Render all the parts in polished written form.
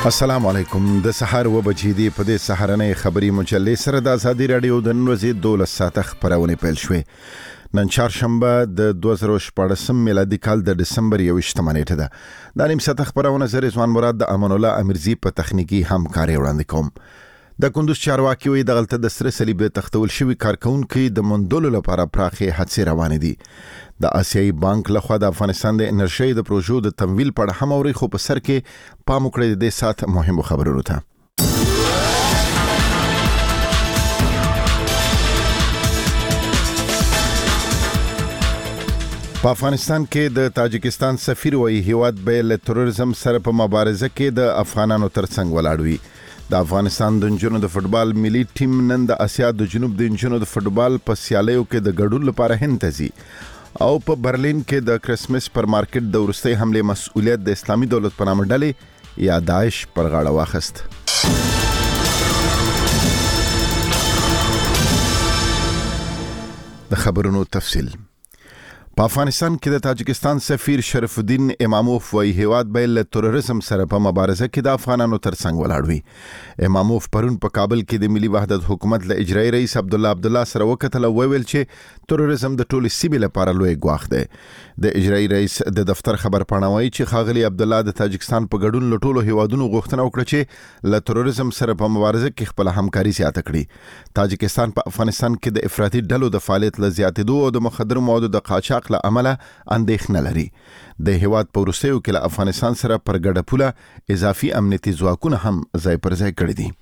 السلام علیکم د سحر و بجې دی په دې سحرنې خبري مجلې سره د ازادي رادیو د نن ورځې 12 ساعته خبرونه پیل شوې نن چهارشنبه د 2014 میلادي کال د دسمبر 28 نیټه ده د نیم ساعته خبرونه زری ځوان مراد د امان الله امیرزی په تخنیکی همکاري وړاندې کوم د کندوز چارواکي وي د غلطه د سره صلیب تختول شوی کارکونکو د مندولو لپاره پراخه حادثه روان دي د آسیایي بانک لخوا د افغانستان د انرژي د پروژو د تمویل په اړه هم اوري خو په سر کې پام وکړئ د سات مهمو خبرونو ته په افغانستان کې د تاجکستان سفیر وایي هیواد به له تروریزم سره په مبارزه کې د افغانانو ترڅنګ ولاړ وي د افغانستان د نجونو د فوتبال ملي ټیم نن د اسیا د جنوب د نجونو د فوتبال په سیالیو کې د ګډون لپاره هند ته ځي او په برلین کې د کرسمس پر مارکیټ د ورستۍ حمله مسؤلیت د اسلامي دولت په نامه ډلې یا داعش پر غاړه واخیست د خبرونو تفصیل په افغانستان کې د تاجکستان سفیر شرف الدین اماموف وایي هیواد به له تروریزم سره په مبارزه کې د افغانانو ترڅنګ ولاړ وي اماموف پرون په کابل کې د ملي وحدت حکومت له اجرایي رئیس عبد الله سره وکتل او ویل چې تروریزم د ټولو سیمې لپاره لوی ګواښ دی د اجرایي رئیس د دفتر خبر پاڼوي چې خاغلی عبد الله د تاجکستان په ګډون له ټولو هیوادونو غوښتنه وکړه چې له تروریزم سره په مبارزه کې خپل همکاري زیاته کړي تاجکستان په افغانستان کې د افراطي ډلو د فعالیت له زیاتېدو او د مخدر موادو د قاچاق له عمله اندېښنه لري د هیواد په وروستیو کې له افغانستان سره پر ګډه پوله اضافي امنیتي ځواکونه هم ځای پر ځای کړي دي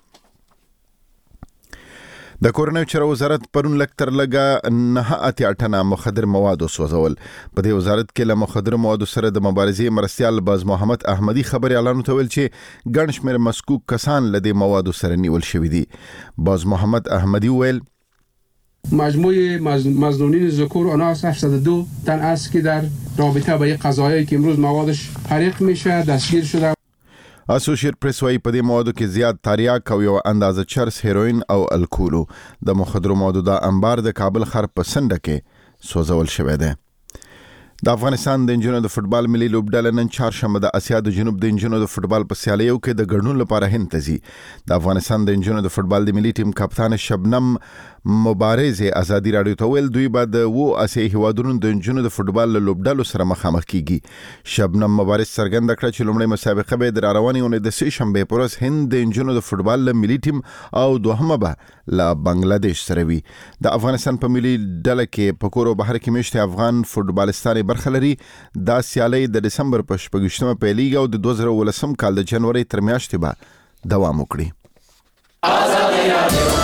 د کورنیو چارو وزارت پرون لکتر لګا نه اتیا مخدر مواد وسوځول په دې وزارت کې له مخدر مواد سره د مبارزې مرستيال باز محمد احمدي خبري اعلان وکړ چې ګڼ شمېر مسکوک کسان له دې مواد سره نیول شوی دي باز محمد احمدي ویل مجموعه مظنونین ذکور اناس 702 تن است که در رابطه با یک قضایایی که امروز موادش حریق میشه دستگیر شده اسوسییټ پریس وايي په دې موادو کې زیات تریاک او یو اندازه چرس هیروین او الکولو د مخدر موادو د انبار د کابل خر په سنډه کې سوځول شوی دی د افغانستان د انجونو د فوتبال ملي لوبډله نن چهارشنبه د اسیا د جنوب د انجونو د فوتبال په سیالیو کې د ګډون لپاره هند ته ځي د افغانستان د انجونو د فوتبال د ملي ټیم کپتان شبنم مبارزه ازادي رادیو ته ویل دوی بعد وو اسیا هیوادونو د انجونو د فوتبال لوبډلو سره مخامخ کیږي شبنم مبارز څرګنده کړه چې لومړی مسابقه به د رواني اونۍ د سه شنبه پر ورځ هند د انجونو د فوتبال ملي ټیم او دوهمه به له بنگلاديش سره وي د افغانستان په ملي ډله کې په کور او بهر کې مشته افغان فوتبالستاني برخه لري دا سیالي د دسمبر په 28مه پیلېږي او د 2019 کال د جنوري تر میاشتې به دوام وکړي ازادي رادیو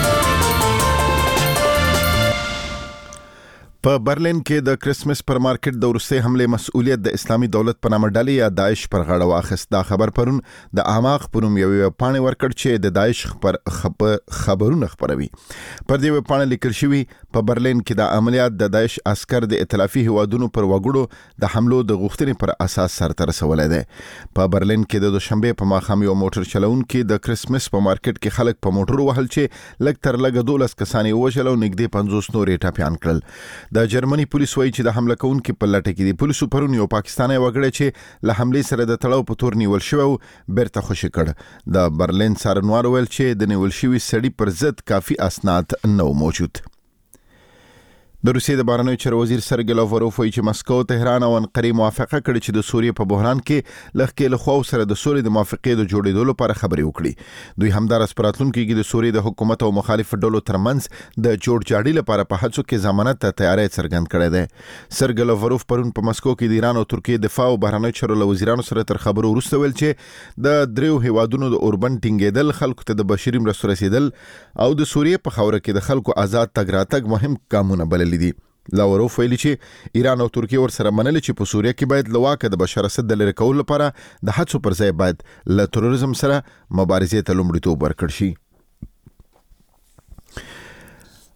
په برلین کې د کرسمس پر مارکیټ د ورستۍ حمله مسؤلیت د اسلامي دولت په نامه ډلې یا داعش پر غاړه واخیست دا خبر پرون د اعماق پروم یو پاڼه ورکړ چې د داعش خبرونه خبروي پر دې پاڼه لیکل شوی په برلین کې د عملیات د داعش عسكر د ائتلافي هوادونو پر وګړو د حملو د غوښتنې پر اساس سرته رسولای دي په برلین کې د دوشنبه په ماښام یو موټر چلونکي د کرسمس په مارکیټ کې خلک په موټر وهل چې لکتر لګ 12 کسانې وژل او نږدې 50 نورې ټاپیان کړل د جرمني پولیس وایي چې د حمله کوونکو په لټه کې دي پولیسو پرون یو پاکستاني وګړی چې له حمله سره د تړاو په تور نیول شو بیرته خوشی کړ د برلین څارنوال ویل چې د نیول شوی سړي پر ضد کافي اسناد نو موجود د روسیې د بهرنیو چارو وزیر سرګی لاوروف وایي چې مسکو تهران او انقره موافقه کړې چې د سوریې په بحران کې لږ له خو سره د سوریې د موافقې د جوړېدو لپاره خبرې وکړي دوی همدار اسپراتلون کې د سوریې د حکومت او مخالف ډلو ترمنځ د جوړجاړي لپاره په هڅو کې ضمانت ته تیاری څرګند کړی دی سرګی لاوروف پرون په مسکو کې د ایران او ترکیې دفاع او بهرنیو چارو وزیرانو سره تر خبرو وروسته ویل چې د دریو هیوادونو د اوربن ټینګېدل خلکو ته د بشري مرستو رسیدل او د سوریې په خوره کې د خلکو آزاد تګ راتګ مهم ګامونه بلل دي لاوروف ویلي چې ایران او ترکیه ورسره منل چې په سوریه کې باید لواکه د بشر اسد د لری کول لپاره د هڅو پر ځای باید له تروریزم سره مبارزې ته لومړیتوب ورکړ شي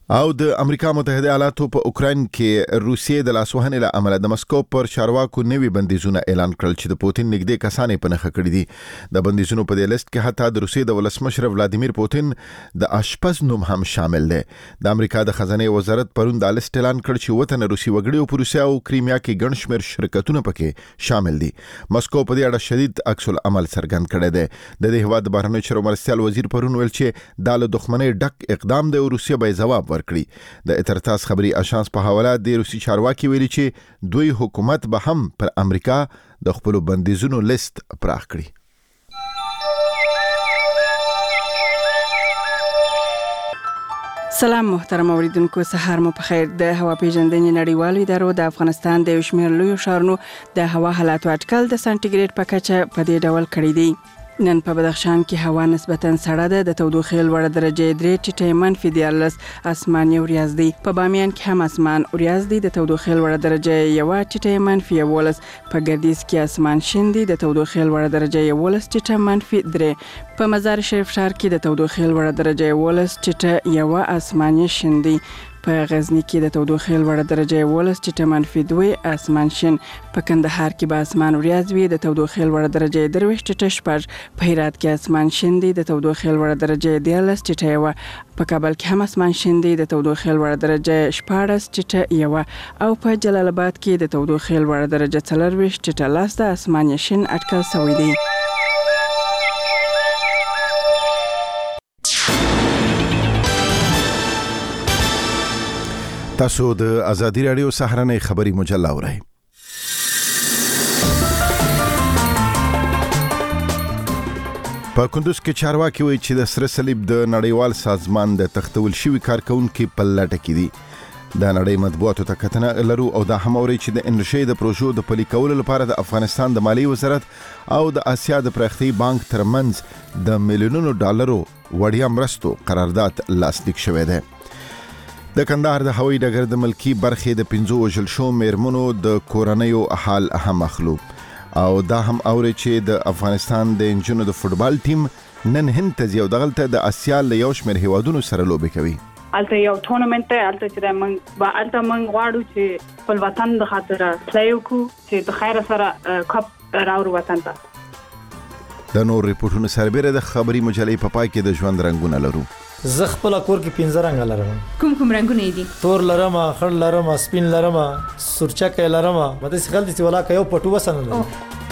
او د امریکا متحده ایالاتو په اوکراین کې روسیې د لاسوهنې له امله د مسکو پر چارواکو نوي بندیزونه اعلان کړل چې د پوتین نږدې کسانې په نخښه کړې دي. د بندیزونو په دې لیست کې حتی د روسیې د ولسمشر ولادیمیر پوتین د آشپز نوم هم شامل دی. د امریکا د خزانه وزارت پرون د لیست اعلان کړ چې وطن روسي وګړي په روسیا او کریمیا کې ګڼ شمېر شرکتونه پکې شامل دي. مسکو په دې اړه شدید عکس العمل څرګند کړی دی. د دې هیواد بهرنیو چارو مرستیال وزیر پرون ویل چې دا له دښمنۍ ډک اقدام دی او روسیا به جواب ورکړي. د اترتاس خبري آژانس په حواله د روسي چارواکي ویلي چې دوی حکومت به هم پر امریکا د خپل بندیزونو لیست پراخ کړي. سلام محترم اوریدونکو، سهار مو په خیر. د هوا پیژندنې نړیوالو ادارو د افغانستان د شمېر لوی ښارونو د هوا حالات اټکل د سانتیګریډ په کچه په دې ډول کړی دی. نن په بدخشان کې هوا نسبتاً سړه ده. د تودوخې لوړه درجه 3 ټیټه منفي 14 اسماني وریاځ دی. په بامیان کې هم اسمان وریاځ دی. د تودوخې لوړه درجه 1 ټیټه منفي 11. په ګردیز کې اسمان شین دی. د تودوخې لوړه درجه 11 ټیټه منفي 3. په مزار شریف ښار کې د تودوخې لوړه درجه 11 ټیټه 1 اسماني شین دی. په غزنی کې د تودوخې لوړه درجه 11 ټیټه منفي 2 اسمان شین. په کندهار کې به اسمان وریاځ وي. د تودوخې لوړه درجه 23 ټیټه 6. په هرات کې اسمان شین دی. د تودوخې لوړه درجه 14 ټیټه 1. په کابل کې هم اسمان شین دی. د تودوخې لوړه درجه 14 ټیټه 1. او په جلال آباد کې د تودوخې لوړه درجه 24 ټیټه 10 د اسمان شین اټکل شوی دی. تاسو د ازادي رادیو سهارنۍ خبري مجله اورئ. په کندوز کې چارواکي وایي چې د سره صلیب د نړیوال سازمان د تختول شوي کارکونکو په لټه کې دي. د نړۍ مطبوعاتو ته کتنه لرو او دا هم اوري چې د انرژي د پروژو د پلي کولو لپاره د افغانستان د مالی وزارت او د آسیا د پراختي بانک ترمنځ د میلیونونو ډالرو وړیا مرستو قرارداد لاسلیک شوی دی. د کندهار د هوایي ډګر د ملکی برخې د 15 وژل شو میرمنو د کورنیو حال هم مخلو او دا هم اوري چې د افغانستان د انجونو د فوتبال ټیم نن هند ته ځي او دغلته د آسیا له یو شمېر هیوادونو سره لوبې کوي. الته یو ټورنمنت ته الته چې موږ غواړو چې خپل وطن د خاطر پلی وکړو چې د خیر سره کپ راوړو وطن ته. د نور ریپورتونو سربېره د خبري مجلې په پای کې د ژوند رنگونه لرو. زه خپل کور کې 15 رنگ لرم. کوم رنگونه دي؟ تور لرم، خړ لرم، سپین لرم، سورچکه لرم. مته څه خل دي چې ولا کيو پټو وسنه.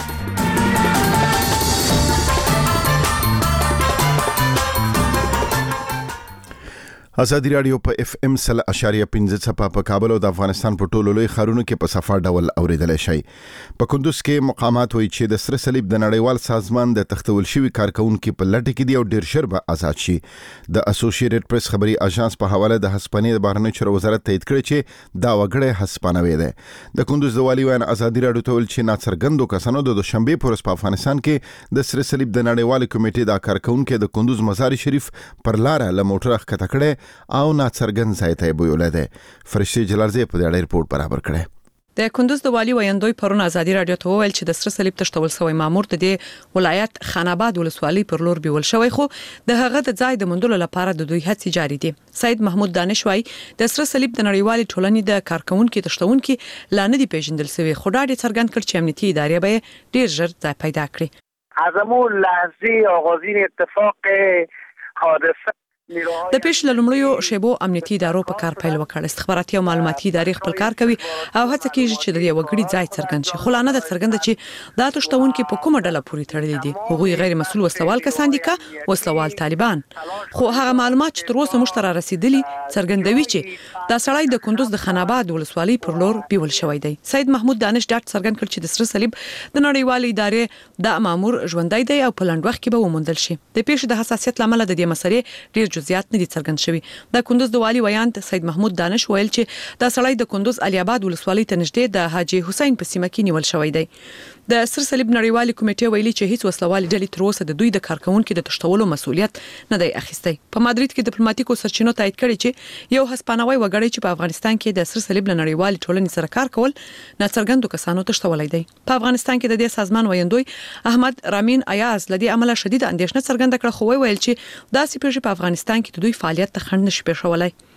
ازادي رادیو په اف ام 100.5 صفه په کابل او د افغانستان په ټولو لوی ښارونو کې په صفه ډول اوریدل شي. په کندوز کې مقامات وایي چې د سره صلیب د نړیوال سازمان د تختول شوي کارکونکو په لټه کې دی او ډیر ژر به آزاد شي. د اسوسییټډ پریس خبري آژانس په حواله د هسپانیې د بهرنیو چارو وزارت تایید کړی چې دا وګړی هسپانوي دی. د کندوز د والي وین ازادي رادیو ته ویل چې ناڅرګندو کسانو د دوشنبه پر ورځ په افغانستان کې د سره صلیب د نړیوال کمیټې د کارکونکو د کندوز مزار شریف پر لار له موټر ښکته کړي او ناڅرګند ځای ته بویول دی. فرشتي جلالزی په دې اړه ریپورت برابر کړی. د کندوز د والي ویندوی پرون ازادي رادیو ته ویل چې د سره صلیب تشتول شوی مامور د دې ولایت خان آباد ولسوالۍ پر لور بیول شوی خو د هغه د ځای د موندلو لپاره د دوی هڅې جاري دي. سید محمود دانش وايي د سره صلیب د نړیوال ټولنې د کارکونکو تشتونکو لانه دی پیژندل شوی خو ډاډ څرګند کړ چې امنیتي ادارې به ډیر ژر ځای پیدا کړي. اعظم لحظه آغازین اتفاق حادثه د پیش لومړیو شیبو امنیتي ادارو په کار پیل وکړ. استخباراتي او معلوماتي ادارې خپل کار کوي او هڅه کوي چې د یو وګړي ځای څرګند شي. خو لانه د څرګند چې دا تشتونکو په کومه ډله پورې تړلي دي. هغوی غیر مسؤل وسلوال کسان دي کا وسلوال طالبان. خو هغه معلومات چې تر اوسه مشترک رسیدلي څرګندوي چې دا سړی د کندوز د خان آباد ولسوالۍ پر لور بیول شوی دی. سید محمود دانش ډاټ څرګند کړ چې د سره صلیب د نړیوال ادارې د مامور ژوندۍ دی او په لنډ وخت کې به وموندل شي. د پیښې د حساسیت لامل د دې مسلې ډیر جزئیات نه دي څرګند شوی. د کندوز د والي ویاند سید محمود دانش ویل چې دا سړی د کندوز علي آباد ولسوالۍ ته نږدې د حاجی حسین په سیمه کې نیول شوی دی. د سره صلیب نړیوال کمیټې ویلي چې هیڅ وسلوال ډلې تر اوسه د دوی د کارکونکو د تشتولو مسؤلیت نه دی اخیستی. په مادرید کې ډیپلوماټیکو سرچینو تایید کړي چې یو هسپانوي وګړی چې په افغانستان کې د سره صلیب نړیوال ټولنې سره کار کول ناڅرګندو کسانو تشتولای دی. په افغانستان کې د دې سازمان ویندوی احمد رامین ایاز لدی عمله شدید اندیشنه څرګنده کړه خو ویل چې دا سپېژې په افغانستان کې د دوی فعالیت ته خنډ نشي پېښولای.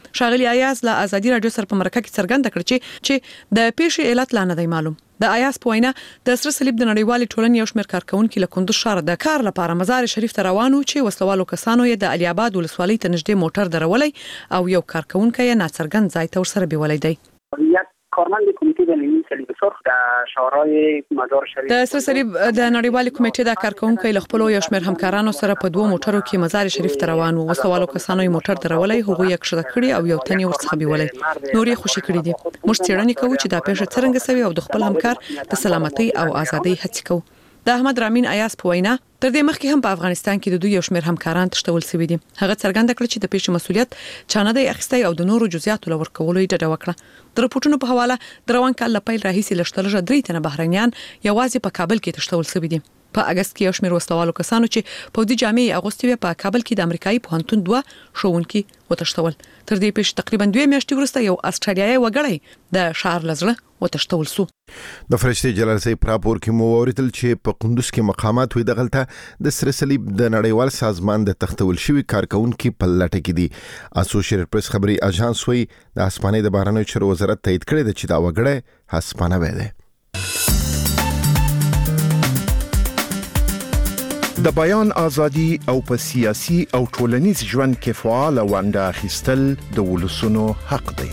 شاغلی ایاز له ازادي رادیو سره په مرکه کې څرګنده کړ چې د پیښې علت لا نه دی معلوم. د ایاز په وینا د سره صلیب د نړیوالې ټولنې یو شمېر کارکونکو له کندوز ښار د کار لپاره مزار شریف ته روانو چې وسلوالو کسانو یې د علی آباد ولسوالۍ ته نږدې موټر درولای او یو کارکونکو یې ناڅرګند ځای ته ورسره بیولای دی. کارمند کمیته د نیمه صلیب سرخ د شورای مزار شریف د سره صلیب د نړیوالې کمیټې د کارکونکو له خپل یو شمېر همکارانو سره په دوه موټرو کې مزار شریف ته روان وو. وسلوالو کسانو یې موټر درولای، هغه یې کښته کړی او یو تن یې ورڅخه بیولای. نور یې خوشی کړی دي. موږ څېړنې کوو چې دا پیښه څنګه سوي او د خپل همکار د سلامتۍ او ازادۍ هڅې کوو. د احمد رامین ایاز په وینا تر دې مخکې هم په افغانستان کې د دوی یو شمېر همکاران تښتول شوي دي. هغه څرګنده کړ چې د پیښې مسؤلیت چانه دی اخیستی او د نورو جزئیاتو لور کولو یې ډډه وکړه. د رپورټونو په حواله د روان کال له پیل راهیسې لږترلږه 3 تنه بهرنیان یوازې په کابل کې تښتول شوي دي. په اگست کې یو شمېر وسلوالو کسانو چې پوځي جامې اغوستي وي په کابل کې د امریکایي پوهنتون 2 ښوونکي وتښتول. تر دې پیښې تقریبا 2 میاشتې وروسته یو استرالیایي وګړی د ښار لزړه وتښتول سو. د فرشتي جلالسي پراپور کې مو اوریدل چې په قندوز کې مقامات وي دغلته د سره صلیب د نړیوال سازمان د تختول شوی کارکونکو په لټه کې دي. اسوسییټډ پریس خبري اژانس وایي د هسپانیې د بهرنیو چارو وزارت تایید کړی دی چې دا وګړی هسپانوي دی. د بیان ازادي او په سیاسي او ټولنیز ژوند کې فعال ونډه اخیستل د ولسونو حق دی.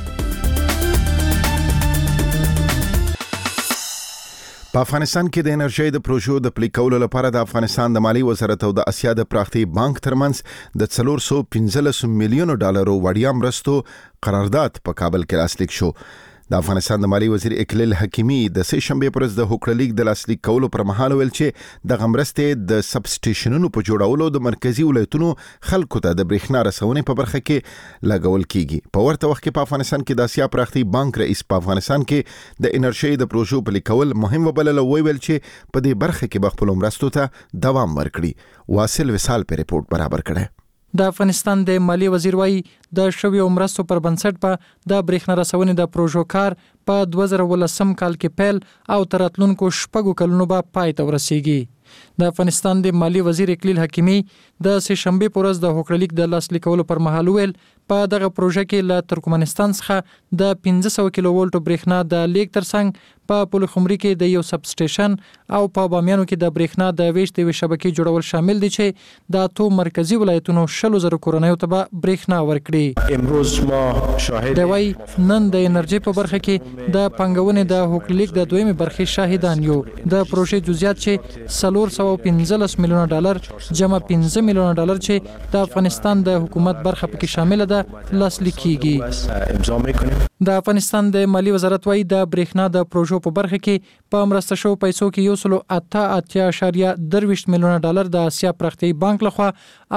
په افغانستان کې د انرژي د پروژو د پلي کولو لپاره د افغانستان د مالی وزارت او د اسیا د پراختي بانک ترمنځ د 415 میلیونو ډالرو وړیا مرستو قرارداد په کابل کې لاسلیک شو. د افغانستان د مالی وزیر اکلیل حکیمی د سه شنبه پر ورځ د هوکړه لیک د لاسلیک کولو پر مهال ویل چې د غمرستې د سب سټیشنونو په جوړولو د مرکزی ولایتونو خلکو ته د برېښنا رسونې په برخه کې لګول کیږي. په ورته وخت کې په افغانستان کې د اسیا پراختي بانک رئیس په افغانستان کې د انرژي د پروژو په لیکول مهم وبلل او ویل چې په دې برخه کې به خپل مرستو ته دوام ورکړي. واصل وصال په ریپورت برابر کړي. د افغانستان د مالی وزیر وايي د شوی مرستو پر بنسټ په د برېښنا رسونې د پروژو کار په 2018 کال کې پیل او تر راتلونکو 6 کلونو به پای ته ورسیږي. د افغانستان د مالی وزیر اکلیل حکیمی د سه شنبه پر ورځ د هوکړه لیک د لاسلیک کولو پر مهال ویل په دغه پروژه کې له ترکمنستان څخه د 1500 کیلو ولټ برېښنا د لیک ترڅنګ په پولخمري کې د یو سب سټیشن او په بامیانو کې د برېښنا د ویش د شبکې جوړول شامل دي چې د تو مرکزی ولایتونو 100,000 کورنیو ته به برېښنا ورکړي. امروز ما شاهد دی نن د انرژي په برخه کې د پنګونې د هوکړه لیک د دویمه برخې شاهدان یو. د پروژې جزئیات چې 415 میلیونه ډالر جمع 15 میلیونه ډالر چې د افغانستان د حکومت برخه پکې شامل ده لاسلیک کیږي. د افغانستان د مالی وزارت وايي د برېښنا د پروژو په برخه کې په مرسته شو پیسو کې 1.8 میلیونه ډالر د اسیا پراختي بانک لخوا او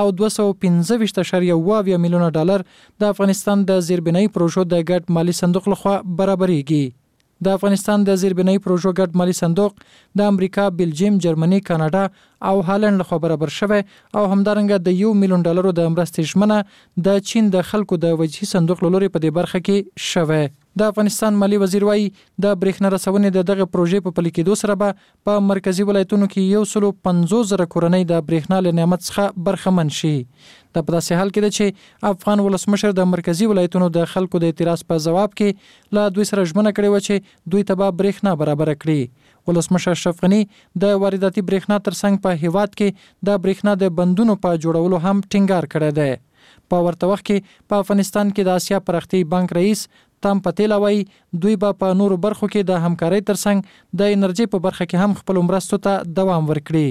215.2 میلیونه ډالر د افغانستان د زیربنایي پروژو د ګډ مالی صندوق لخوا برابرېږي. د افغانستان د زیربنایي پروژو ګډ مالی صندوق د امریکا، بلجیم، جرمني، کاناډا او هالند لخوا برابر شوی او همدارنګه د 1 میلیون ډالرو د مرستې ژمنه د چین د خلکو د وجهي صندوق لوري په دې برخه کې شوی. د افغانستان مالی وزیر وايي د برېښنا رسونې د دغه پروژې په پلي کېدو سره به په مرکزی ولایتونو کې 150,000 کورنۍ د برېښنا له نعمت څخه برخمن شي. د په داسې حال کې ده چې افغان ولسمشر د مرکزی ولایتونو د خلکو د اعتراض په جواب کې له دوی سره ژمنه کړې و چې دوی ته به برېښنا برابر کړي. ولسمشر اشرف غنی د وارداتي برېښنا ترڅنګ په هیواد کې د برېښنا د بندونو په جوړولو هم ټینګار کړی دی. په ورته وخت کې په افغانستان کې د اسیا پراختي بانک رئیس تام پتیلا وايي دوی په نورو برخو کې د همکارۍ ترڅنګ د انرژي په برخه کې هم خپل مرستو ته دوام ورکړي.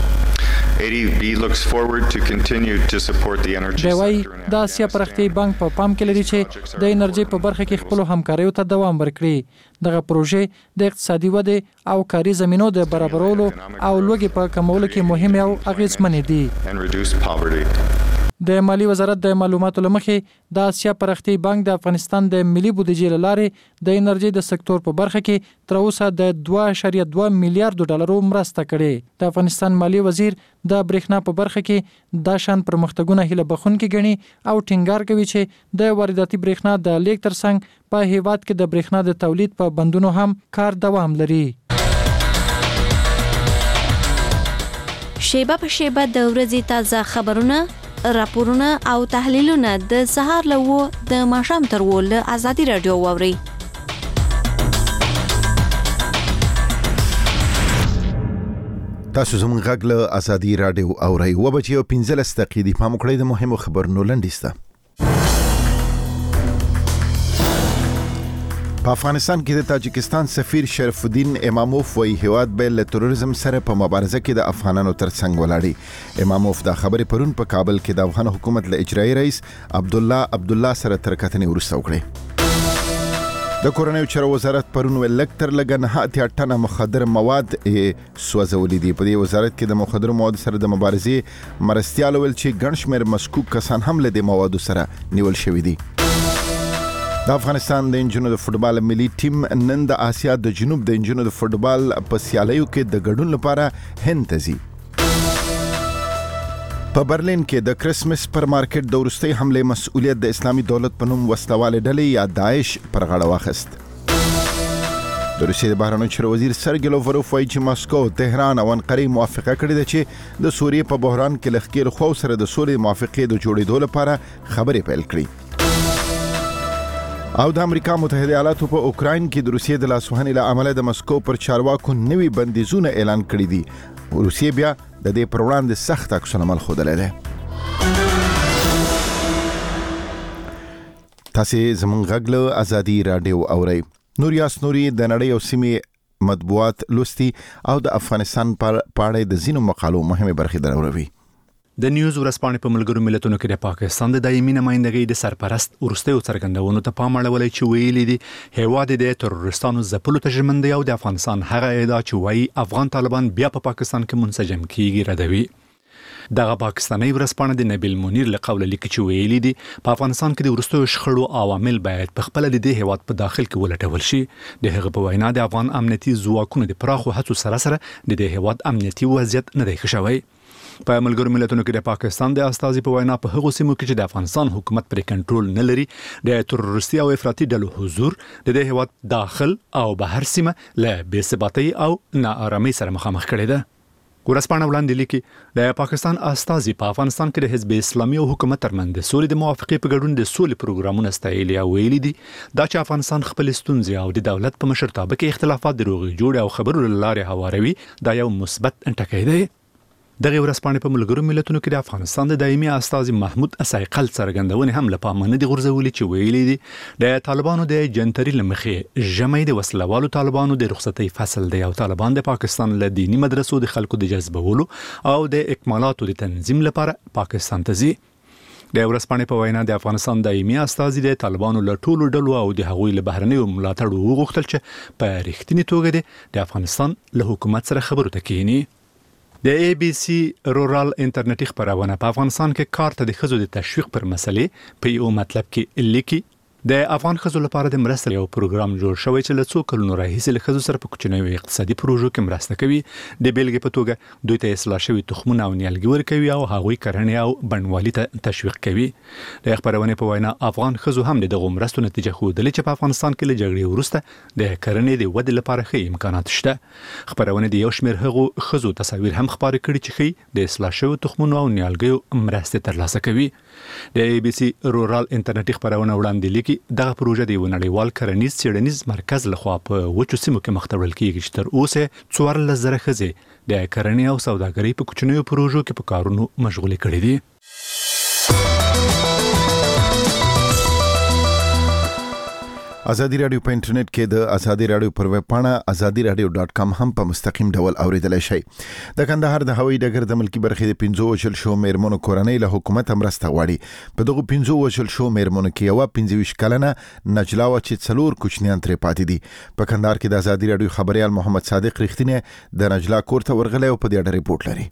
ADB looks forward to continue to support the energy sector. د اسیا پراختي بانک په پام کې لري چې د انرژي په برخه کې خپل همکاریو ته دوام ورکړي. دغه پروژې د اقتصادي ودې او کاري زمینو د برابرولو او لوږې په کمولو کې مهمه او اغیزمنې دي. د مالی وزارت د معلوماتو لمخې د اسیا پراختي بانک د افغانستان د ملي بودیجې لارې د انرژي د سکتور په برخه کې تر اوسه د 2.2 میلیارډ ډالرو مرسته کړې. د افغانستان مالی وزیر د برېښنا په برخه کې د شان پرمختګونه هیله بخونکي ګڼي او ټینګار کوي چې د وارداتي برېښنا د لیک ترڅنګ په هیواد کې د برېښنا د تولید په بندونو هم کار دوام لري. شیبه په شیبه د ورځې تازه خبرونه راپورونه او تحلیلونه د سهار له 9 د ماښام تر 10 له ازادي رادیو واوري. تاسو زموږ غږ له ازادي رادیو اورئ. 9:15 دقیقې په مکړې د مهمو خبرونو لنډیسته. په افغانستان کې د تاجکستان سفیر شرف الدین اماموف وایي هیواد به له تروریزم سره په مبارزه کې د افغانانو ترڅنګ ولاړی. اماموف دا خبرې پرون په کابل کې د افغان حکومت له اجرایي رئیس عبدالله سره تر کتنې وروسته وکړي. د کورنیو چارو وزارت پرون ولکتر لګن 80 ټنه مخدر مواد سوځولې دي. په دې وزارت کې د مخدر مواد سره د مبارزې مرستيال ول چې ګڼشمیر مشکوک کسان هم له دې موادو سره نیول شوې دي. د افغانستان د انجونو د فوتبال ملي ټیم نن د آسیا د جنوب د انجونو د فوتبال په سیالیو کې د ګډون لپاره هند ته ځي. په برلین کې د کرسمس پر مارکیټ د وروستۍ حمله مسؤلیت د اسلامي دولت په نوم وسلواله ډلې یا داعش پر غاړه واخیست. د روسیې د بهرنیو چارو وزیر سرګی لوفروف وایي چې ماسکو، تهران او انقره موافقه کړې ده چې د سوریې په بحران کې له ښکېل خو سره د سولې موافقې د جوړېدو لپاره خبرې پیل کړې. او د امریکا متحده ایالاتو په اوکراین کې د روسیې د لاسوهنې له امله د مسکو پر چارواکو نوي بندیزونه اعلان کړي دي. روسیې بیا د دې پر وړاندې سخت عکس العمل ښودلی دی. تاسې زموږ غږ له ازادي رادیو اورئ. نوریاس نوري د نړۍ او سیمې مطبوعات لوستي او د افغانستان پر اړه د ځینو مقالو مهمه برخې دراوروي. د نیوز ورسپانې په ملګرو ملتونو کې د پاکستان د دایمي نمائندګۍ د سرپرست ورستیو څرګندونو ته پام اړولی چې ویلي دي هیواد د ترورستانو ځپلو ته ژمن دی او د افغانستان هغه ادعا چې وایي افغان طالبان بیا په پاکستان کې منسجم کیږي ردوي. دغه پاکستاني ورسپانې د نبیل منیر له قوله لیکي چې ویلي دي په افغانستان کې د ورستیو شخړو عوامل باید په خپل د دې هیواد په داخل کې ولټول شي. د هغه په وینا د افغان امنیتي ځواکونو د پراخو هڅو سره د دې هیواد امنیتي وضعیت نه دی ښه شوی. په ملګرو ملتونو کې د پاکستان د استازي په وینا په هغو سیمو کې چې د افغانستان حکومت پر کنټرول نه لري د تروریستي او افراطي ډلو حضور د دې هیواد داخل او بهر سیمه له بې ثباتۍ او ناارامۍ سره مخامخ کړي ده. ورسپانه وړاندې لیکي د پاکستان استازي په افغانستان کې د حزب اسلامي او حکومت ترمنځ د سولې د موافقې په ګډون د سولې پروګرامونه ستایلي او ویلي دي دا چې افغانستان خپل ستونزې او د دولت په مشرتابه کې اختلافات د روغې جوړې او خبرو لارې هواروي دا یو مثبت ټکی دی. دغه ورسپانې په ملګرو ملتونو کې د افغانستان د دایمي استازي محمود اسایقل څرګندونې هم له پامه نه دي غورځولې چې ویلي دي د طالبانو د جنتري لمخې ژمې د وسلوالو طالبانو د رخصتۍ فصل دی او طالبان د پاکستان له دینی مدرسو د خلکو د جذبولو او د اکمالاتو د تنظیم لپاره پاکستان ته ځي. د ورسپانې په وینا د افغانستان دایمي استازي د طالبانو له ټولو ډلو او د هغوی له بهرنیو ملاتړ وغوښتل چې په رښتینی توګه د افغانستان له حکومت سره خبرو ته کېني. د ABC رورال انټرنیټي خبرونه په افغانستان کې کار ته د ښځو د تشویق پر مسلې په یو مطلب کې لیکي د افغان ښځو لپاره د مرستې یو پروګرام جوړ شوی چې له څو کلونو راهیسې له ښځو سره په کوچنیو اقتصادي پروژو کې مرسته کوي. د بیلګې په توګه دوی ته اصلاح شوي تخمونه او نیالګي ورکوي او هغوی کرنې او بڼوالي ته تشویق کوي. د خبرونې په وینا افغان ښځو هم دغه مرستو نتیجه ښودلې چې په افغانستان کې له جګړې وروسته د کرنې د ودې لپاره ښه امکانات شته. خبرونه د یو شمېر هغو ښځو تصاویر هم خپاره کړي چې ښیي د اصلاح شوي تخمونو او نیالګیو مرستې ترلاسه کوي. د ABC رورال انټرنیټي خبرونه وړاندې لیکي دغه پروژه د نړیوال کرنیز څېړنیز مرکز لخوا په وچو سیمو کې مخ ته وړل کیږي چې تر اوسه 14,000 ښځې د کرنې او سوداګرۍ په کوچنیو پروژو کې په کارونو مشغولې کړې دي. ازادي رادیو په انټرنیټ کې د ازادي رادیو پر ویب پاڼه azadiradio.com هم په مستقیم ډول اوریدلای شئ. د کندهار د هوایي ډګر د ملکی برخې د 15 شو میرمنو کورنۍ له حکومت مرسته غواړي. په دغه 15 شو میرمنو کې یو 25 کلنه نجلا و چې څلور کوچنیان ترې پاتې دي. په کندهار کې د ازادي رادیو خبريال محمد صادق رښتینه د نجلا کور ته ورغلی او په دې اړه ریپورت لري.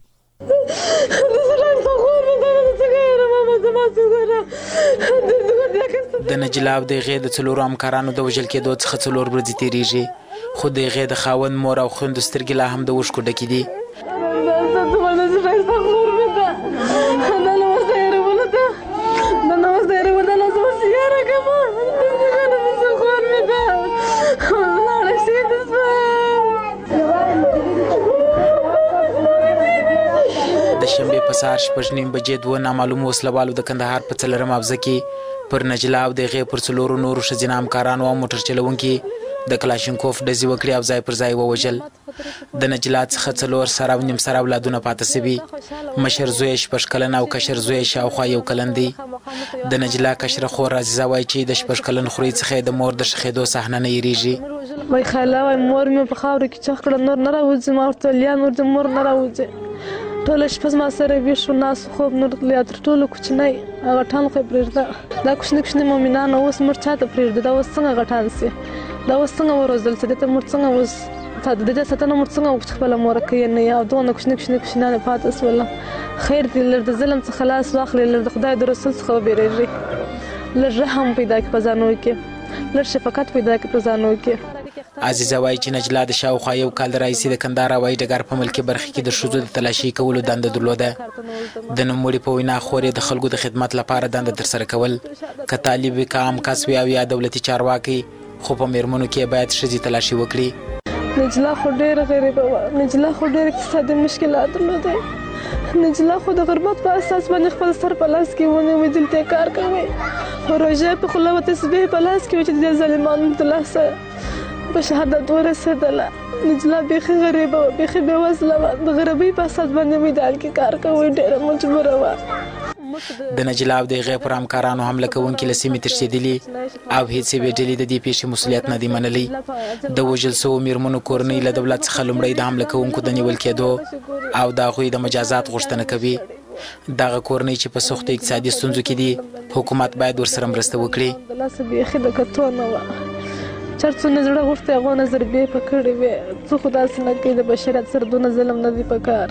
د نجلا او د غې د څلورو همکارانو د وژل کېدو څخه 4 ورځې تیریږي خو د غې د خاوند مور او خویندو سترګې لا هم د اوښکو ډکې دي. د شنبې په سهار 6:30 بجې دوه نامعلومو وسلوالو د کندهار په 4 ابزه کې پر نجلا او د هغې پر 4 نورو ښځینه همکارانو او موټر چلونکي د کلاشینکوف ډزې وکړې او ځای پر ځای ووژل. د نجلا څخه 4 سره او نیم سره اولادونه پاتې سوي. مشر زوی 6 کلن او کشر زوی شاوخوا 1 کلن دی. د نجلا کشره خور عزیزه وایي چې د 6 کلن خوري څخه د مور د شخېدو صحنه نه یریږي. وای خاله وای مور مې په خاورو کې چخ کړه، نور نه راوځي، ما ورته ویل نور د مور نه راوځي. ټوله شپه زما سره ویښ شو، ناس خوب نور یا تر ټولو کوچنی هغه ټان خو یې پرېږده. دا کوچني مؤمنان اوس مور چا ته پرېږده؟ دا اوس څنګه غټان سي؟ دا اوس څنګه وروزل سي؟ دته مور څنګه اوس د دې ساتنه مور څنګه وکړي خپل مور کوي نه یا دونه کوچني نه پاتې سول. خیر دې لر د ظلم څخه خلاص واخلي، لر د خدای د رسول څخه وبېرېږي، لر رحم پیدا کړي په ځانو کې، لر شفقت پیدا کړي په ځانو کې. عزیزه وایي چې نجلا د شاوخوا 1 کال راهیسې د کندهار هوایي ډګر په ملکي برخه کې د ښځو د تلاشي کولو دنده درلوده. د نوموړي په وینا خور یې د خلکو د خدمت لپاره دنده ترسره کول، که طالب وي که عام کس وي او یا دولتي چارواکي، خو په میرمنو کې باید ښځې تلاشي وکړي. نجلا خو ډېره غریبه وه، نجلا خو ډېر اقتصادي مشکلات درلودل، نجلا خو د غربت په اساس باندې خپل سر په لاس کې ونیوی، دلته کار کوي، روژه په خوله و تسبیح په لاس کې وي چې د ظالمانو د لاسه په شهادت ورسېدله. نجلا بیخي غریبه وه، بیخي بېوزله وه، د غریبۍ په اساس باندې میدان کې کار کوي، ډېره مجبوره وه. د نجلا او د هغې پر همکارانو حمله کوونکي له سیمې تښتېدلي او هېڅ یوې ډلې د دې پیښې مسؤلیت نه دی منلی. د وژل سوو میرمنو کورنۍ له دولت څخه لومړی د حمله کوونکو د نیول کېدو او د هغوی د مجازات غوښتنه کوي. دغه کورنۍ چې په سختو اقتصادي ستونزو کې دي، حکومت باید ورسره مرسته وکړي. د لاسه بیخي د کتو نه وه، چرڅونه زړه غوښتې هغو نظر بې په کړې وې، څه خو داسې نه کوي، د بشریت سره دونه ظلم نه دی په کار.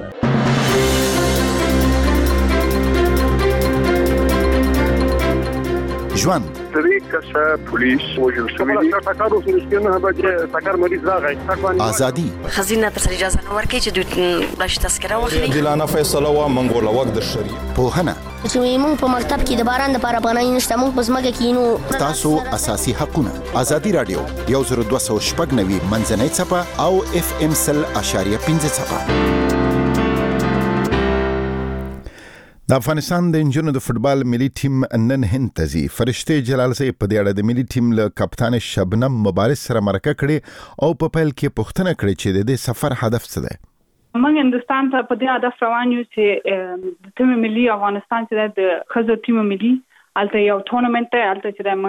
ژوند ازادي خزینه تر اجازه نه ورکړي چې دوی بلش تذکره واخلي. عادلانه فیصله وا منګول وګ د شری پوهنه چې موږ په مکتب کې د باران لپاره پناه نشته، موږ په ځمکه کې نو تاسو اساسي حقونه. ازادي رادیو 102.9 منځنۍ صفه او FM 100.5 صفه. د افغانستان د انجونو د فوتبال ملي ټیم نن هند ته ځي. فرشته جلال زئی په دې اړه د ملي ټیم له کپتان شبنم مبارز سره مرکه کړې او په پیل کې پوښتنه کړې چې د دې سفر هدف څه دی. موږ هندستان ته په دې هدف روان یو چې د ټیم ملي افغانستان چې د خزو ټیم ملي الته یو ټورنمنت ته الته چې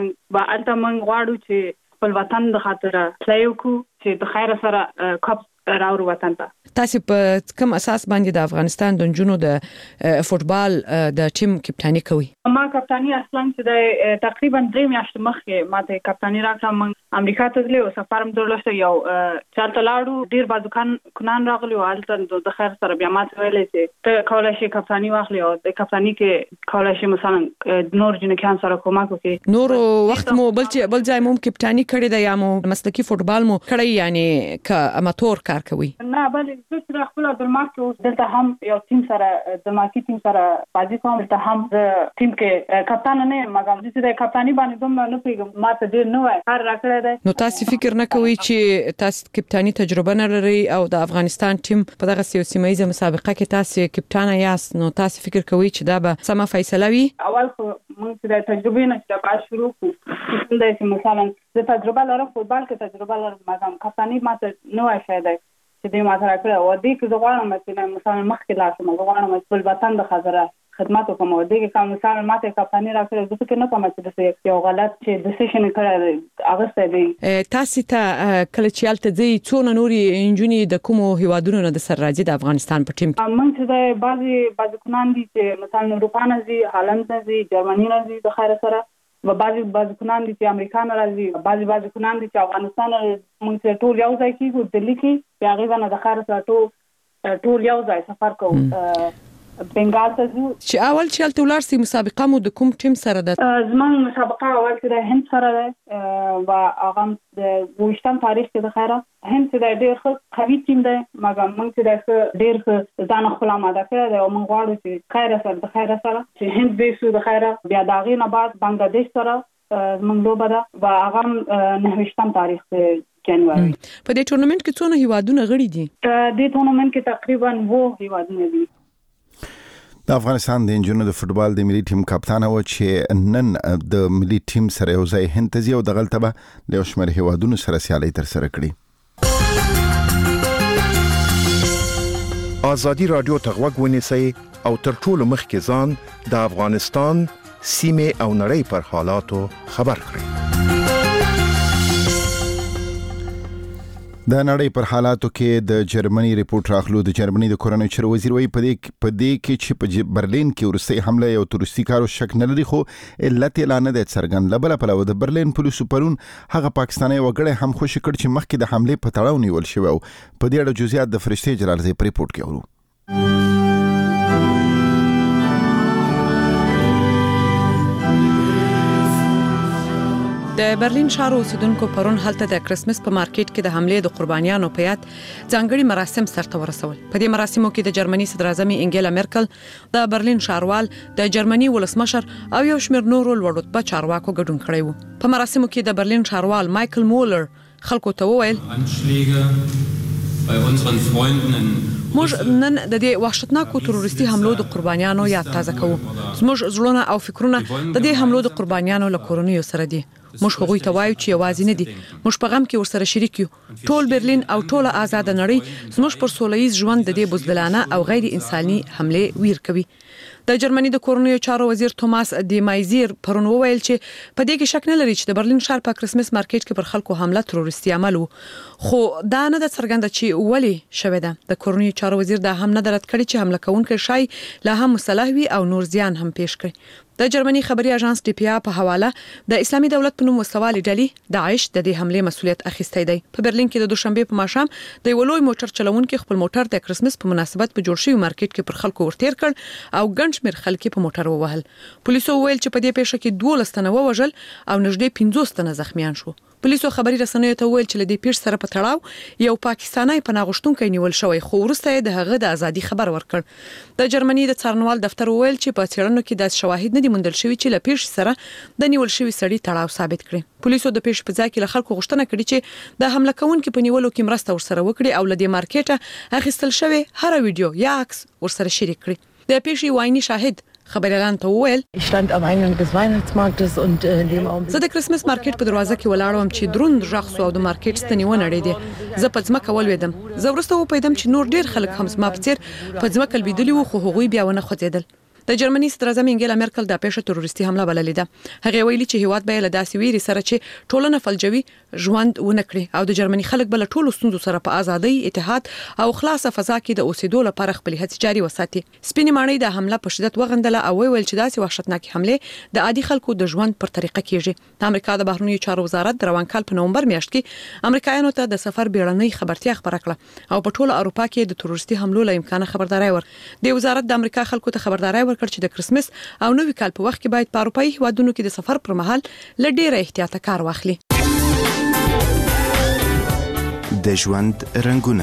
موږ غواړو چې خپل وطن د خاطر تلایو کو چې د خیر سره کپ راوړو وطن ته. تاسو په کوم اساس باندې د افغانستان د جنونو د فوتبال د ټیم کپټانی کوي؟ ما کپټانی اصلا چې د تقریبا 3 میاشتې مخکې ماته کپټانی راکړه. من امریکا ته تللی او سفرم درلوسته یو چالت لاړو، ډیر بازوکان راغلی او الته د خیر سره بیا ماته ویلې چې ته کولای شي کپټانی واخلي او د کپټانی کې کولای شي مثلا نور جنکان سره کومک وکړي. نور وخت مو بل ځای مو کپټانی کړی دی یا مو مسلکی فوتبال مو کړی، یعنی ک اماتور کار کوي؟ نه بلې زه خپل د مارک اوس دلته هم یو ټیم سره د مارکی ټیم سره بازی کوم، دلته هم د ټیم کې کپټان نه یم، مګر چې د کپټانی باندې دوم نه پیګم ماته ډیر نه وای هر راکړی دی. نو تاسو فکر نه کوئ چې تاسو کپټانی تجربه نه لرئ او د افغانستان ټیم په دغه سیمه مسابقه کې تاسو کپټان یاست، نو تاسو فکر کوئ چې دا به سمه فیصله وي؟ اول خو موږ د تجربه نه چې با شروع کوو، دا چې مثلا د تجربه لرم فوتبال کې تجربه لرم، مګر کپټانی ماته نه وای شاید چې دې ماته راکړه او دې کې زه غواړم چې مثلا مخکې لاړ شم، زه غواړم چې خپل وطن د خاطر خدمت وکړم او دې کې کوم مثلا ماته کپټانی راکړه، زه فکر نه کوم چې د یو غلط چې ډیسیژن کړی هغه دی. تاسو ته کله چې الته ځي څونه نوري انجونی د کومو هیوادونو نه د سر راځي د افغانستان په ټیم کې؟ موږ چې د بعضي بازیکنان دي چې مثلا اروپا نه ځي، هالند نه ځي، جرمني نه ځي د خیر سره، و بعضی بازیکنان دي چې امریکا نه راځي، بعضی بازیکنان دي چې افغانستان موږ ټول یو ځای کېږو دلی کې، بیا هغې نه د خیر سره ټول یو ځای سفر کوو بنګال ته ځو. چې اول چې هلته ولاړ سئ مسابقه مو د کوم ټیم سره ده؟ زموږ مسابقه اول چې د هند سره ده و هغه د 28 تاریخ کې د خیره هند چې د ډېر ښه قوي ټیم دی، مګر موږ چې د ډېر ښه ځان خپل آماده کړی دی او موږ غواړو چې خیره سره د خیره سره چې هند بیسو د خیره بیا د هغې نه بعد بنګلادیش سره زموږ لوبه ده و هغه 29 تاریخ دی جنوري. په دې ټورنمنت کې څونه هیوادونه غړي دي؟ دې ټورنمنت کې تقریبا 2 هیوادونه دي. د افغانستان د انجونو د فوتبال د ملي ټیم کپتان و چې نن د ملي ټیم سره یو ځای هند ته ځي او د غلطه به له شمېر هیوادونو سره سیالي ترسره کړي. ازادي رادیو ته غوږ ونیسئ او تر ټولو مخکې ځان د افغانستان سیمه او نړۍ پر حالاتو خبر کړئ. د نړۍ پر حالاتو کې د جرمني ریپورت راغلو. د جرمني د کورنۍ چارو وزیر وایي په دې کې چې په برلین کې ورستۍ حمله یو تروریستي کارو شک نه لري، خو علت یې لا نه دی څرګند. له بله پلوه د برلین پولیسو پرون هغه پاکستاني وګړی هم خوشي کړ چې مخکې د حملې په تړاو نیول شوی و. په دې اړه جزئیات د فرشتې جلالزی په ریپورت کې اورو. د برلین ښار اوسیدونکو پرون هلته د کرسمس په مارکیټ کې د حملې د قربانیانو په یاد ځانګړي مراسم سرته ورسول. په دې مراسمو کې د جرمني صدر اعظم انګیلا مرکل، د برلین ښاروال، د جرمني ولسمشر او یو شمېر نورو لوړ رتبه چارواکو ګډون کړی و. په مراسمو کې د برلین ښاروال مایکل مولر خلکو ته وویل موږ نن د دې وحشتناکو تروریستي حملو د قربانیانو یاد تازه کوو. زموږ زړونه او فکرونه د دې حملو د قربانیانو له کورنیو سره دي. موږ هغوی ته وایو چې یوازې نه دي، موږ په غم کې ورسره شریک یو. ټول برلین او ټوله آزاده نړۍ زموږ پر سولهییز ژوند د دې بزدلانه او غیر انساني حملې ویر کوي. د جرمني د کورنیو چارو وزیر توماس دی مایزیر پرون وویل چې په دې کې شک نه لري چې د برلین ښار په کرسمس مارکیټ کې پر خلکو حمله تروریستي عمل و، خو دا نه د څرګنده چې ولې شوې ده. د کورنیو چارو وزیر دا هم نه درد کړی چې حمله کوونکی شای لا هم مسلح وي او نور زیان هم پیښ کړي. د جرمني خبري اژانس ډي پی ا په حواله د اسلامي دولت په نوم وسوالي ډلې داعش د دې حملې مسؤلیت اخیستی دی. په برلین کې د دوشنبه په ماښام د یو لوی موټر چلوونکي خپل موټر د کرسمس په مناسبت په جوړ شوی مارکیټ کې پر خلکو ورتیر کړ او ګڼ شمېر خلک په موټر ووهل. پولیسو وویل چې په دې پیښه کې 12 تنه ووژل او نږدې 50 تنه زخمیان شو. پولیسو خبري رسنیو ته وویل چې د دې پیښې سره په تړاو یو پاکستانی پناه غوښتونکی نیول شوی، خو وروسته د هغه د ازادي خبر ورکړ. د جرمني د څارنوال دفتر وویل چې په څېړنو کې د شواهد نه دي موندل شوي چې له پیښې سره د نیول شوی سړي تړاو ثابت کړي. پولیسو د پیښې په ځای کې له خلکو غوښتنه کړې چې د حمله کوونکو په نیولو کې مرسته ورسره وکړي او له دې مارکیټه اخیستل شوی هر ویډیو یا عکس ورسره شریک کړي. د پیښې وایني شاهد خبريالان ته وویل زه د کرسمس مارکیټ په دروازه کې ولاړم چې دروند غږ سو او د مارکیټ ستنې ونړېدې. زه په ځمکه ولوېدم. زه وروسته وپیدم چې نور ډیر خلک هم زما په څیر په ځمکه لوېدلي وو، خو هغوی بیا ونه خوځېدل. د جرمني صدر اعظم انګیلا مرکل دا پیښه تروریستي حمله بللې ده. هغه ویلي چې هیواد به له داسې ویري سره چې ټولنه فلجوي ژوند ونه کړي او د جرمني خلک بل ټولو ستونزو سره په ازادۍ، اتحاد او خلاصه فضا کې د اوسېدو لپاره خپل هڅې جاري وساتي. سپینې ماڼۍ د حمله په شدت وغندله او ویل چې داسې وحشتناکې حمله د عادي خلکو د ژوند پر طریقه کېږي. د امریکا د بهرنیو چارو وزارت د روان کال په نومبر میاشت کې امریکایانو ته د سفر بیړنۍ خبرتیا خبره کړه او په ټوله اروپا کې د تروریستي حملو له امکان خبرداري ورکړه. د وزارت د امریکا خلکو ته خبرداري ورکړه چې د کرسمس او نوې کال په وخت کې باید په اروپאי هیوادونو کې د سفر پر مهال له ډیره احتیاط کار واخلي. د ژوند رنگونه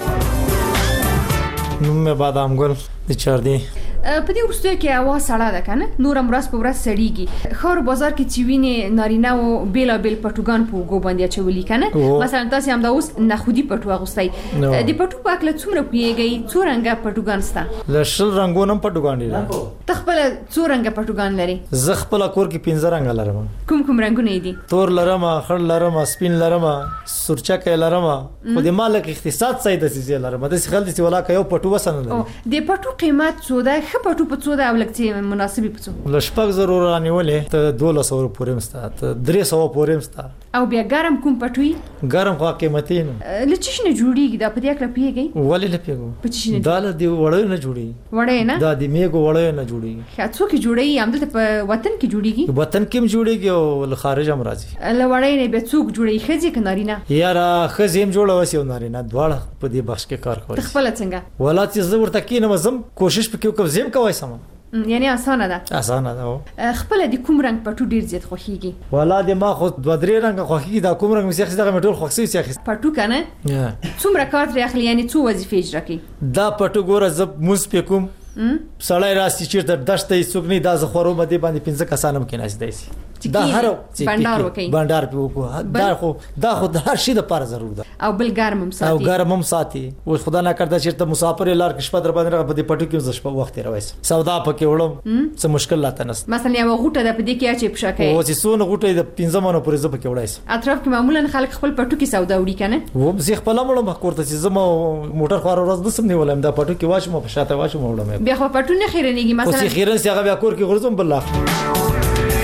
نوم مې بادام ګل د چاردي. په دې وروستیو کې هوا سړه ده کنه، نور ورځ په ورځ سړیږي. ښار بازار کې چې ویني نارینه او بیل پټوګان په وګو باندې اچولي کنه. مثلا تاسو هم دا اوس نخودي پټو اغوستای. د پټو په اکل څومره پیږي؟ څو رنګه پټوګان ستا؟ له شل رنگونو پټوګان دي. تخپل څو رنګه پټوګان لري؟ زه خپل کور کې 15 رنگ لرم. کوم رنگونه دي؟ تور لرم، خړ لرم، سپین لرم، سورچکه لرم. خو د مالک اقتصاد صحیح د سيزه لرم. د سخل دي ولا کيو پټو وسنه لري. د پټو قیمت څو ده؟ پټو په څو ده او لکه مناسبي په څو؟ ل شپږ ضرور رانیولې ته 1200 پورې مستا ته 300 پورې مستا. او بیا ګرم کوم پټوي؟ ګرم خو قیمتي نه. لچش نه جوړیږي دا په دې اکل پیږي؟ ولې نه پیږو؟ دا له دی وړې نه جوړي. وړې نه؟ دا د میګو وړې نه جوړي. څو کې جوړي؟ همدلته په وطن کې جوړيږي؟ وطن کې هم جوړيږي او له خارج هم راځي. له وړې نه به څوک جوړي؟ خځې کنارینه؟ یاره خځې هم جوړه وسی او نارینه دواړه په دې بخش کې کار کوي. خپل څنګه؟ ولات زه ورته کې نه مزم کوشش وکړم کوم زم کوي سم. یعنی اسانه ده. اسانه ده. خپل د کوم رنگ پټو ډیر زیات خوخيږي؟ ولا د ما خو 2-3 رنگ خوخيږي. دا کوم رنگ مې څخه دغه ټول خوښي څخه پټو کنه؟ څومره کار لري اخلي؟ یعنی څو وظیفې اجرا کوي؟ دا پټو ګوره زب موس په کوم سړی راسي چې د دشتې څوک نه دا زخورو مده باندې 15 کسانم کې ناز دی. دا هر بندار وکي بندار په دا خو د هر شي د پر ضرور ده او بل ګرمم ساتي او ګرمم ساتي او خدا نه کړدا چې ته مسافر لار کې شپه در باندې را په دې پټو کې زش په وخت راوځي سودا پکې وړم څه مشکل لاته نس مثلا یو غوټه د پدې کې چې پښکه او چې سونه غوټه د 15 مانو پورې زه پکې وړای اطراف کې معمولا خلک خپل پټو کې سودا وړي کنه و زه خپل مړم کوړته چې زما موټر خور ورځ نسم نیولم دا پټو کې واښم په شاته واښم وړم بیا خو پټو نه خیرنيږي مثلا او چې خیرن څنګه بیا کور کې غرزم بل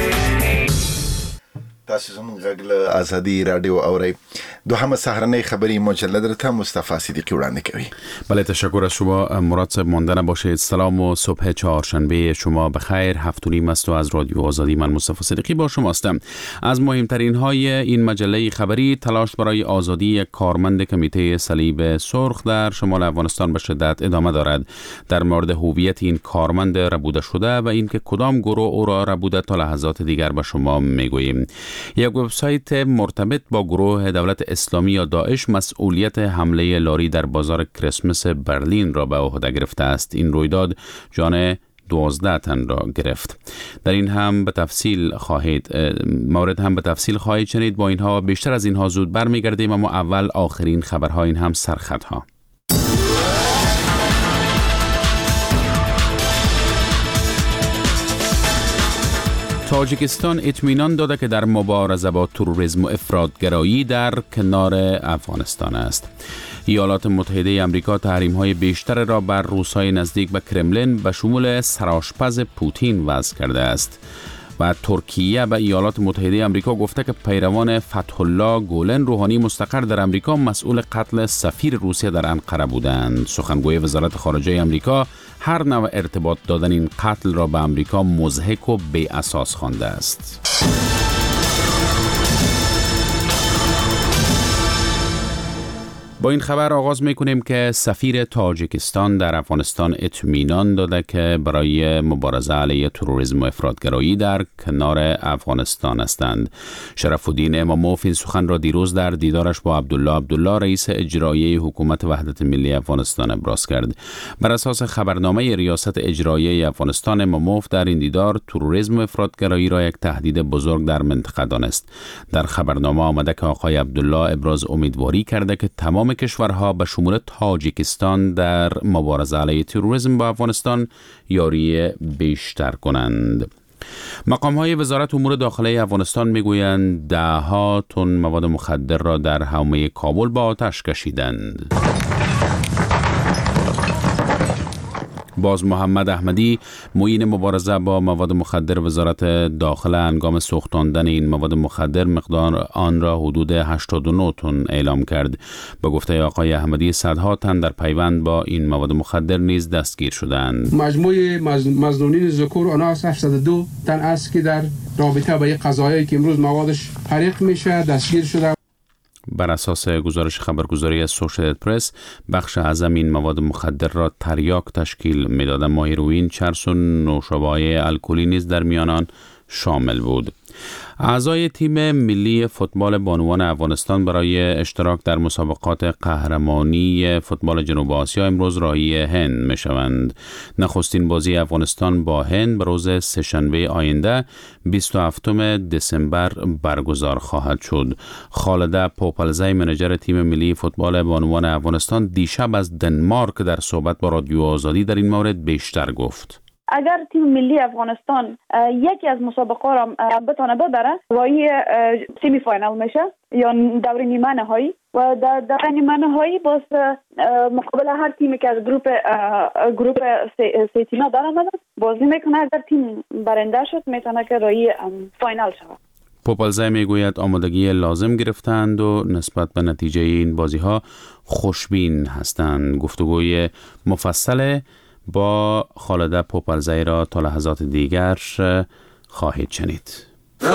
تاسو زموږ غږ ازادي رادیو اوري دوهم سهرنی خبری مجلد را مصطفی صدیقی وړاندې کوي. بله تشکر از شما مراد صاحب. مانده نباشید. سلام و صبح چهارشنبه شما بخیر. 7:30 است و از رادیو آزادی من مصطفی صدیقی با شما هستم. از مهمترین های این مجله خبری: تلاش برای آزادی یک کارمند کمیته صلیب سرخ در شمال افغانستان به شدت ادامه دارد. در مورد هویت این کارمند ربوده شده و اینکه کدام گروه او را ربوده تا لحظات دیگر به شما میگوییم. یک وبسایت مرتبط با گروه دولت اسلامی یا داعش مسئولیت حمله لاری در بازار کریسمس برلین را به عهده گرفته است. این رویداد جان 12 تن را گرفت. در این هم به تفصیل خواهید شنید. با اینها بیشتر از اینها زود برمیگردیم، اما اول آخرین خبرها، این هم سرخطها. تاجیکستان اطمینان داده که در مبارزه با تروریسم و افراطگرایی در کنار افغانستان است. ایالات متحده آمریکا تحریم‌های بیشتر را بر روس‌های نزدیک به کرملین به شمول سرآشپز پوتین وضع کرده است. و ترکیه به ایالات متحده آمریکا گفته که پیروان فتح الله گولن روحانی مستقر در آمریکا مسئول قتل سفیر روسیه در انقره بودند. سخنگوی وزارت خارجه آمریکا هر نوع ارتباط دادن این قتل را به آمریکا مضحک و بی اساس خوانده است. با این خبر آغاز میکنیم که سفیر تاجیکستان در افغانستان اطمینان داده که برای مبارزه علیه تروریسم و افراطگرایی در کنار افغانستان هستند. شرف الدین اماموف این سخن را دیروز در دیدارش با عبدالله رئیس اجرایی حکومت وحدت ملی افغانستان ابراز کرد. بر اساس خبرنامه ریاست اجرایی افغانستان، اماموف در این دیدار تروریسم و افراطگرایی را یک تهدید بزرگ در منطقه دانست. در خبرنامه آمده که آقای عبدالله ابراز امیدواری کرده که تمام کشورها به شمول تاجیکستان در مبارزه علیه تروریسم با افغانستان یاری بیشتر کنند. مقام‌های وزارت امور داخلی افغانستان میگویند 10 تن مواد مخدر را در حومه کابل با آتش کشیدند. باز محمد احمدی، معین مبارزه با مواد مخدر وزارت داخله، هنگام سوختاندن این مواد مخدر مقدار آن را حدود 89 تن اعلام کرد. به گفته آقای احمدی، صدها تن در پیوند با این مواد مخدر نیز دستگیر شدند. مجموع مظنونین ذکور آناس 702 تن است که در رابطه با یک قضایی که امروز موادش حریق میشه دستگیر شده. بر اساس گزارش خبرگزاری اسوشییتد پرس، بخش اعظم این مواد مخدر را تریاک تشکیل می‌داد، اما هیروئین، چرس و نوشابه‌های الکلی نیز در میان آن شامل بود. اعضای تیم ملی فوتبال بانوان افغانستان برای اشتراک در مسابقات قهرمانی فوتبال جنوب آسیا امروز راهی هند می‌شوند. نخستین بازی افغانستان با هند به روز سه‌شنبه آینده 27 دسامبر برگزار خواهد شد. خالده پوپلزی، منیجر تیم ملی فوتبال بانوان افغانستان، دیشب از دنمارک در صحبت با رادیو آزادی در این مورد بیشتر گفت. اگر تیم ملی افغانستان یکی از مسابقه را بتونه ببره، راهی سیمی فاینال میشه یا دور نیمه نهایی و در دور نیمه نهایی باز مقابل هر تیمی که از گروپ سه تیمه دارن بازی میکنه. اگر تیم برنده شد میتونه که راهی فاینال شود. پوپلزی میگوید آمادگی لازم گرفتند و نسبت به نتیجه این بازی‌ها خوشبین هستند. گفتگوی مفصل با خالده پوپلزی را تا لحظات دیگر خواهید شنید.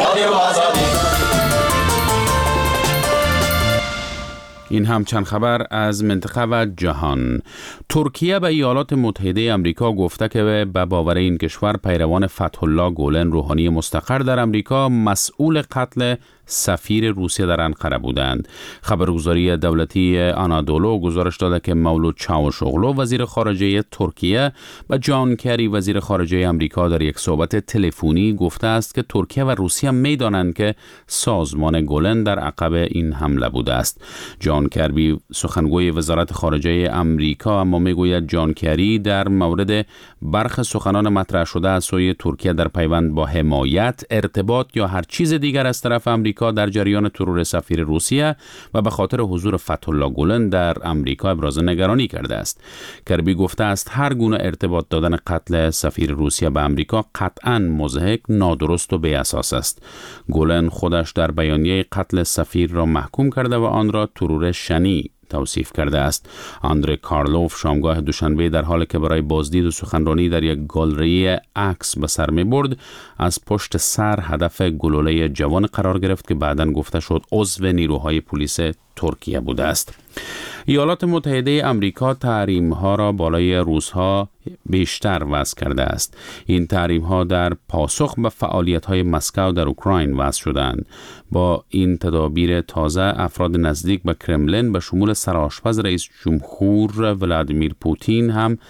این هم چند خبر از منطقه و جهان. ترکیه به ایالات متحده آمریکا گفته که به باور این کشور پیروان فتح الله گولن روحانی مستقر در آمریکا مسئول قتل سفیر روسیه در انقره بودند. خبرگزاری دولتی آنادولو گزارش داده که مولود چاوشوغلو وزیر خارجه ترکیه و جان کری وزیر خارجه آمریکا در یک صحبت تلفنی گفته است که ترکیه و روسیه می‌دانند که سازمان گولن در عقب این حمله بوده است. جان کری سخنگوی وزارت خارجه آمریکا اما میگوید جان کری در مورد برخی سخنان مطرح شده از سوی ترکیه در پیوند با حمایت، ارتباط یا هر چیز دیگر از طرف آمریکا در جریان ترور سفیر روسیه و به خاطر حضور فتح الله گولن در آمریکا ابراز نگرانی کرده است. کربی گفته است هر گونه ارتباط دادن قتل سفیر روسیه به آمریکا قطعاً مضحک، نادرست و بی اساس است. گولن خودش در بیانیه قتل سفیر را محکوم کرده و آن را ترور شنی توصیف کرده است. آندره کارلوف شامگاه دوشنبه در حالی که برای بازدید و سخنرانی در یک گالری عکس به سر می برد از پشت سر هدف گلوله جوان قرار گرفت که بعداً گفته شد عضو نیروهای پلیس ترکیه بوده است. ایالات متحده آمریکا تحریم‌ها را بالای روزها بیشتر وضع کرده است. این تحریم‌ها در پاسخ به فعالیت‌های مسکو در اوکراین وضع شدند. با این تدابیر تازه افراد نزدیک به کرملین به شمول سرآشپز رئیس جمهور ولادیمیر پوتین هم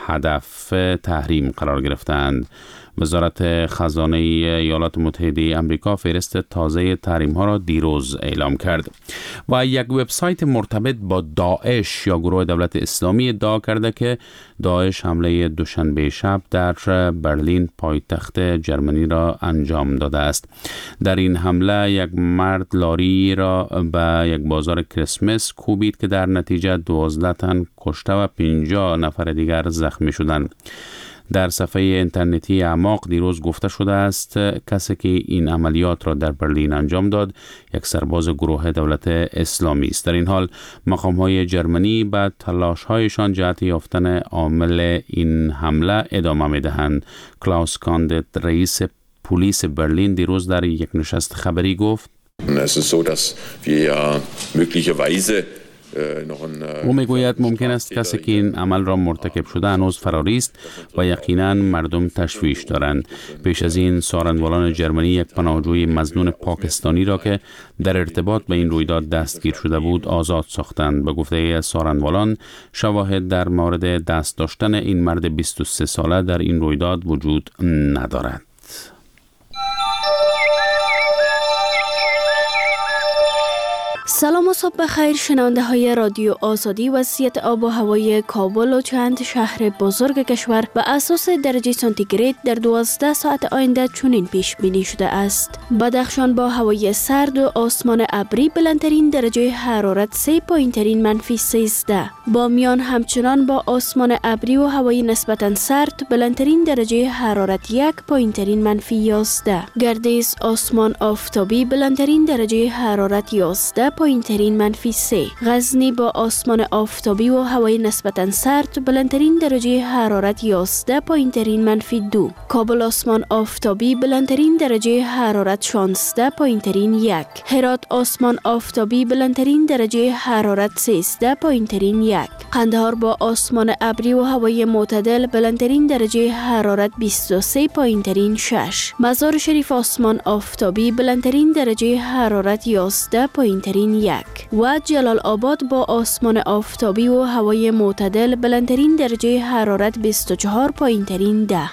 هدف تحریم قرار گرفتند. وزارت خزانه ایالات متحده آمریکا فهرست تازه تحریم‌ها را دیروز اعلام کرد. و یک وبسایت مرتبط با داعش یا گروه دولت اسلامی ادعا کرده که داعش حمله دوشنبه شب در برلین پایتخت جرمنی را انجام داده است. در این حمله یک مرد لاری را به یک بازار کریسمس کوبید که در نتیجه 12 تن کشته و 50 نفر دیگر زخمی شدند. در صفحه اینترنتی اعماق دیروز گفته شده است کسی که این عملیات را در برلین انجام داد یک سرباز گروه دولت اسلامی است. در این حال مقام‌های جرمنی به تلاش‌هایشان جهت یافتن عامل این حمله ادامه می‌دهند. کلاوس کاندت رئیس پلیس برلین دیروز در یک نشست خبری گفت او میگوید ممکن است کسی که این عمل را مرتکب شده هنوز فراری است و یقیناً مردم تشویش دارند. پیش از این سارنوالان جرمنی یک پناهجوی مظنون پاکستانی را که در ارتباط به این رویداد دستگیر شده بود آزاد ساختند. به گفته سارنوالان شواهد در مورد دست داشتن این مرد 23 ساله در این رویداد وجود ندارد. سلام و صبح بخیر شنونده های رادیو آزادی. وضعیت آب و هوای کابل و چند شهر بزرگ کشور به اساس درجه سانتیگراد در 12 ساعت آینده چنین پیش بینی شده است: بدخشان با هوای سرد و آسمان ابری بلندترین درجه حرارت 3 پایین‌ترین منفی 13. بامیان همچنان با آسمان ابری و هوای نسبتا سرد بلندترین درجه حرارت 1 پایین‌ترین منفی 11. گردیز آسمان آفتابی بلندترین درجه حرارت 11 پایین‌ترین منفی 3. غزنی با آسمان آفتابی و هوای نسبتا سرد بلندترین درجه حرارت 11 پایین‌ترین منفی 2. کابل آسمان آفتابی بلندترین درجه حرارت 16 پایین‌ترین 1. هرات آسمان آفتابی بلندترین درجه حرارت 13 پایین‌ترین 1. قندهار با آسمان ابری و هوای معتدل بلندترین درجه حرارت 23 پایین‌ترین 6. مزار شریف آسمان آفتابی بلندترین درجه حرارت 11 پایین‌ترین 1. و جلال آباد با آسمان آفتابی و هوای معتدل بلندترین درجه حرارت 24 پایین‌ترین 10.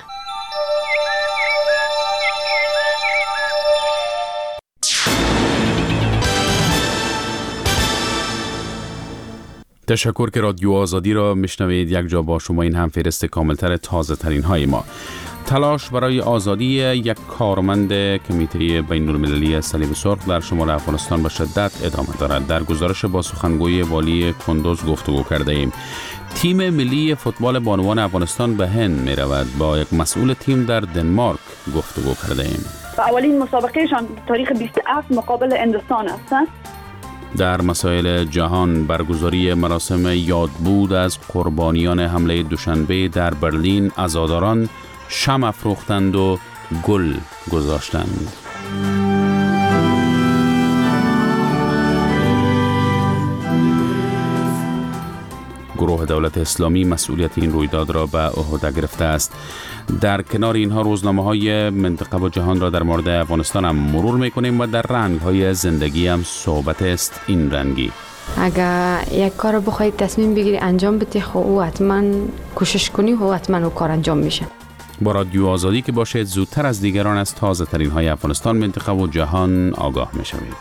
تشکر که رادیو آزادی را میشنوید. یک جا با شما این هم فهرست کاملتر تازه ترین های ما. تلاش برای آزادی یک کارمند کمیته بین‌المللی صلیب سرخ در شمال افغانستان به شدت ادامه دارد. در گزارش با سخنگوی والی کندوز گفتگو کرده ایم. تیم ملی فوتبال بانوان افغانستان به هند می رود. با یک مسئول تیم در دنمارک گفتگو کرده ایم. اولین مسابقهشان تاریخ 27 مقابل هندوستان است. در مسائل جهان برگزاری مراسم یادبود از قربانیان حمله دوشنبه در برلین عزاداران شمع افروختند و گل گذاشتند. گروه دولت اسلامی مسئولیت این رویداد را به عهده گرفته است. در کنار اینها روزنامه‌های منطقه و جهان را در مورد افغانستان هم مرور می‌کنیم و در رنگ‌های زندگی هم صحبت است این رنگی. اگر یک کار بخواید تصمیم بگیری انجام بدی خب او حتما کوشش کنی و حتما او کار انجام میشه. با رادیو آزادی که باشید زودتر از دیگران از تازه ترین های افغانستان، منطقه و جهان آگاه میشوید.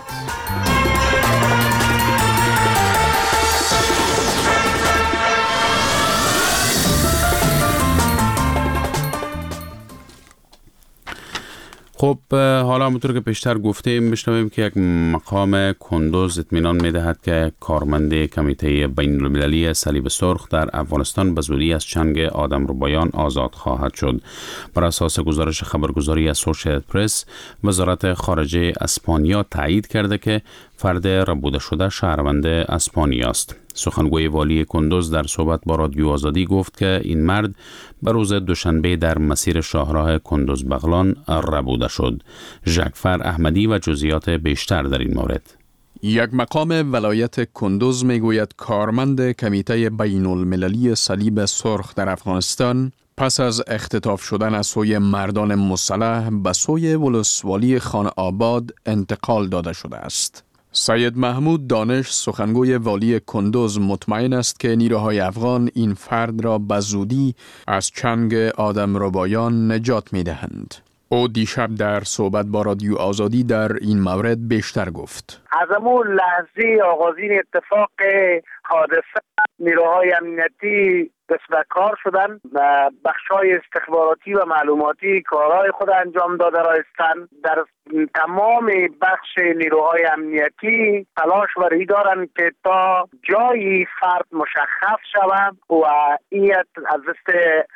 خب حالا همونطور که پیشتر گفتیم بشنویم که یک مقام کندوز اطمینان میدهد که کارمند کمیته بین المللی صلیب سرخ در افغانستان به زودی از چنگ آدمربایان آزاد خواهد شد. بر اساس گزارش خبرگزاری اسوشییتد پرس، وزارت خارجه اسپانیا تایید کرده که فرد ربوده شده شهروند اسپانیا است. سخنگوی والی کندوز در صحبت با رادیو آزادی گفت که این مرد به روز دوشنبه در مسیر شاهراه کندوز بغلان ربوده شد. ژکفر احمدی و جزئیات بیشتر در این مورد. یک مقام ولایت کندوز میگوید کارمند کمیته بین المللی صلیب سرخ در افغانستان پس از اختطاف شدن از سوی مردان مسلح به سوی ولسوالی خان آباد انتقال داده شده است. سید محمود دانش سخنگوی والی کندوز مطمئن است که نیروهای افغان این فرد را به زودی از چنگ آدمربایان نجات می دهند. او دیشب در صحبت با رادیو آزادی در این مورد بیشتر گفت. از همون لحظه آغازین اتفاق حادثه نیروهای امنیتی دست به کار شدن و بخش‌های استخباراتی و معلوماتی کارهای خود انجام داده رایستند. در تمام بخش نیروهای امنیتی تلاش وری دارند که تا جایی فرد مشخص شود و این از دست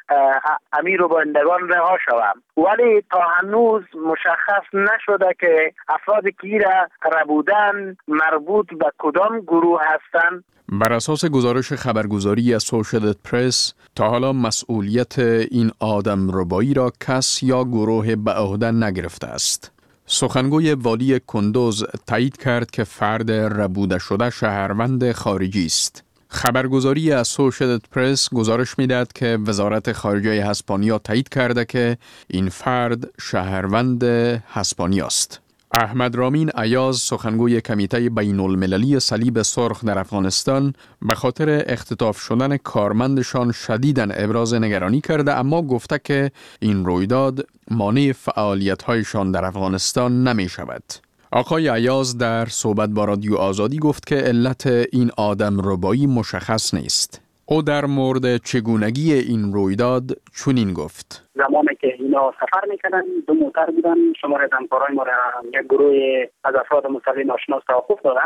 امیر و بندگان رها شود، ولی تا هنوز مشخص نشده که افرادی که ربودن مربوط به کدام گروه هستند. بر اساس گزارش خبرگزاری اسوشییتد پرس، تا حالا مسئولیت این آدمربایی را کس یا گروه به عهده نگرفته است. سخنگوی والی کندوز تایید کرد که فرد ربوده شده شهروند خارجی است. خبرگزاری اسوشییتد پرس گزارش می‌دهد که وزارت خارجه اسپانیا تایید کرده که این فرد شهروند اسپانیا است. احمد رامین ایاز سخنگوی کمیته بین المللی صلیب سرخ در افغانستان به خاطر اختطاف شدن کارمندشان شدیداً ابراز نگرانی کرده، اما گفته که این رویداد مانع فعالیت‌هایشان در افغانستان نمی شود. آقای ایاز در صحبت با رادیو آزادی گفت که علت این آدمربایی مشخص نیست. او در مورد چگونگی این رویداد چنین گفت. زمانی که اینا سفر میکردن دو موتر بودن، شماره همکارای ما را یک گروه از افراد مسلح ناشناس توقف دادن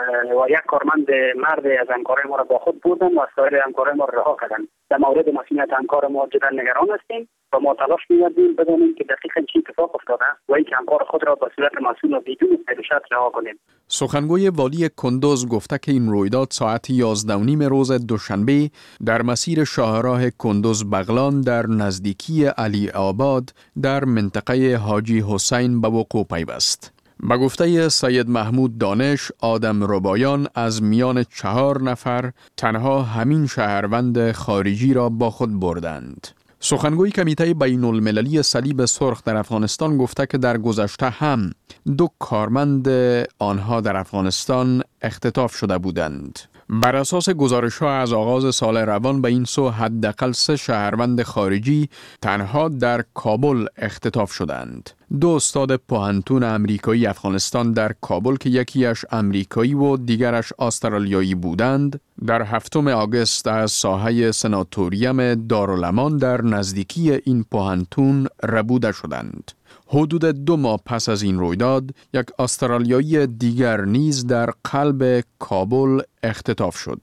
و یک کارمند مرد از همکارای ما را با خود بردن و از سایر همکارای ما را رها کردن. در مورد مسئولیت همکار ما جدا نگران هستیم و ما تلاش می‌کردیم بدانیم که دقیقاً چه اتفاق افتاده و اینکه همکار خود را به صورت مسئول و بدون شرط رها کنیم. سخنگوی والی کندوز گفته که این رویداد ساعت 11:30 روز دوشنبه در مسیر شاهراه کندوز بغلان در نزدیکی علی آباد در منطقه حاجی حسین به وقوع پیوست. به گفته سید محمود دانش، آدمربایان از میان 4 نفر تنها همین شهروند خارجی را با خود بردند. سخنگوی کمیته بین المللی صلیب سرخ در افغانستان گفته که در گذشته هم 2 کارمند آنها در افغانستان اختطاف شده بودند. بر اساس گزارش‌ها از آغاز سال روان به این سو حداقل 3 شهروند خارجی تنها در کابل اختطاف شدند. 2 استاد پوهنتون امریکایی افغانستان در کابل که یکیش امریکایی و دیگرش استرالیایی بودند، در 7 آگوست از ساحه سناتوریم دارالامان در نزدیکی این پوهنتون ربوده شدند. حدود 2 ماه پس از این رویداد، یک استرالیایی دیگر نیز در قلب کابل اختطاف شد.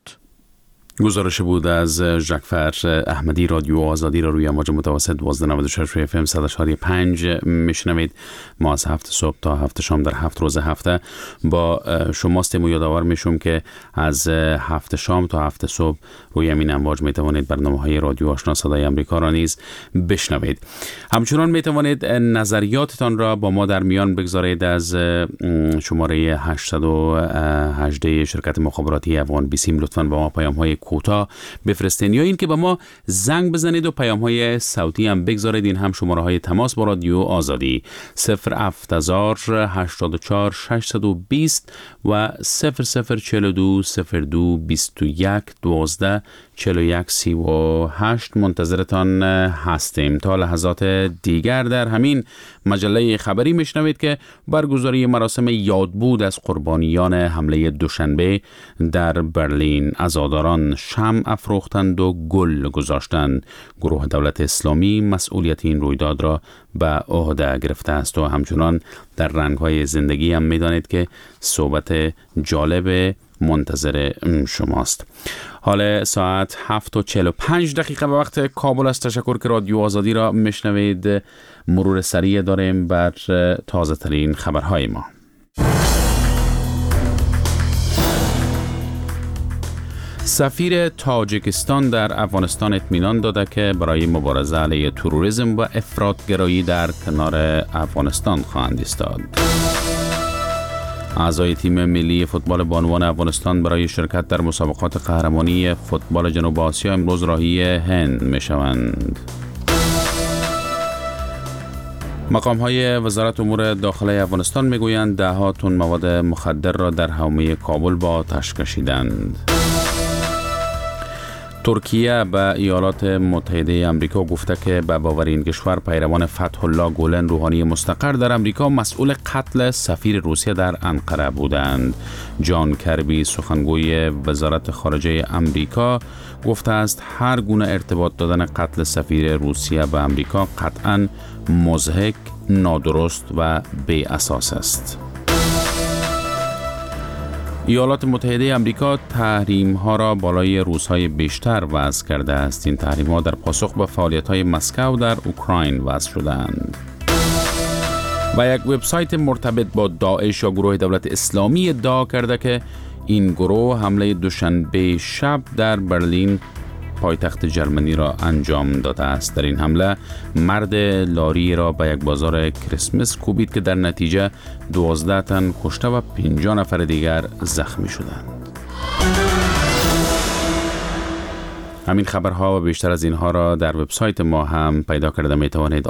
گزارش بود از ژکفر احمدی. رادیو آزادی را روی امواج متوسط 1296 روی FM 100.5 میشنوید. ما از 7 صبح تا 7 شام در 7 روز هفته با شما هستیم و یادآور میشم که از 7 شام تا 7 صبح روی همین امواج میتوانید برنامه‌های رادیو آشنا صدای آمریکا را نیز بشنوید. همچنان میتوانید نظریاتتان را با ما در میان بگذارید از شماره 818 شرکت مخابراتی افغان بیسیم. لطفاً با ما پیام‌های کوتاه بفرستین یا این که به ما زنگ بزنید و پیام‌های صوتی هم بگذارید. این هم شماره‌های تماس با رادیو آزادی 08084 620 و 0042 02 21 12 41 38. منتظرتان هستیم. تا لحظات دیگر در همین مجله خبری میشنوید که برگزاری مراسم یادبود از قربانیان حمله دوشنبه در برلین. عزاداران شمع افروختند و گل گذاشتند. گروه دولت اسلامی مسئولیت این رویداد را به عهده گرفته است و همچنان در رنگ‌های زندگی هم می‌دانید که صحبت جالب منتظر شماست. حال ساعت 7:45 به وقت کابل است. تشکر که رادیو آزادی را میشنوید. مرور سریع داریم بر تازه ترین خبرهای ما. سفیر تاجیکستان در افغانستان اطمینان داده که برای مبارزه علیه تروریسم و افراطگرایی در کنار افغانستان خواهند ایستاد. اعضای تیم ملی فوتبال بانوان افغانستان برای شرکت در مسابقات قهرمانی فوتبال جنوب آسیا امروز راهی هند می‌شوند. مقام‌های وزارت امور داخله افغانستان می‌گویند 10 تن مواد مخدر را در حومه کابل با آتش کشیدند. ترکیه به ایالات متحده آمریکا گفته که به باور این کشور پیروان فتح الله گولن روحانی مستقر در آمریکا مسئول قتل سفیر روسیه در انقره بودند. جان کربی سخنگوی وزارت خارجه آمریکا گفته است هر گونه ارتباط دادن قتل سفیر روسیه به آمریکا قطعاً مضحک، نادرست و بی اساس است. ایالات متحده آمریکا تحریم‌ها را بالای روزهای بیشتر وضع کرده است. این تحریم‌ها در پاسخ به فعالیت‌های مسکو در اوکراین وضع شدند. و یک وبسایت مرتبط با داعش یا گروه دولت اسلامی ادعا کرده که این گروه حمله دوشنبه شب در برلین پایتخت جرمنی را انجام داده است. در این حمله مرد لاری را به یک بازار کریسمس کوبید که در نتیجه 12 تن کشته و 50 نفر دیگر زخمی شدند. همین خبرها و بیشتر از اینها را در وبسایت ما هم پیدا کرده می توانید.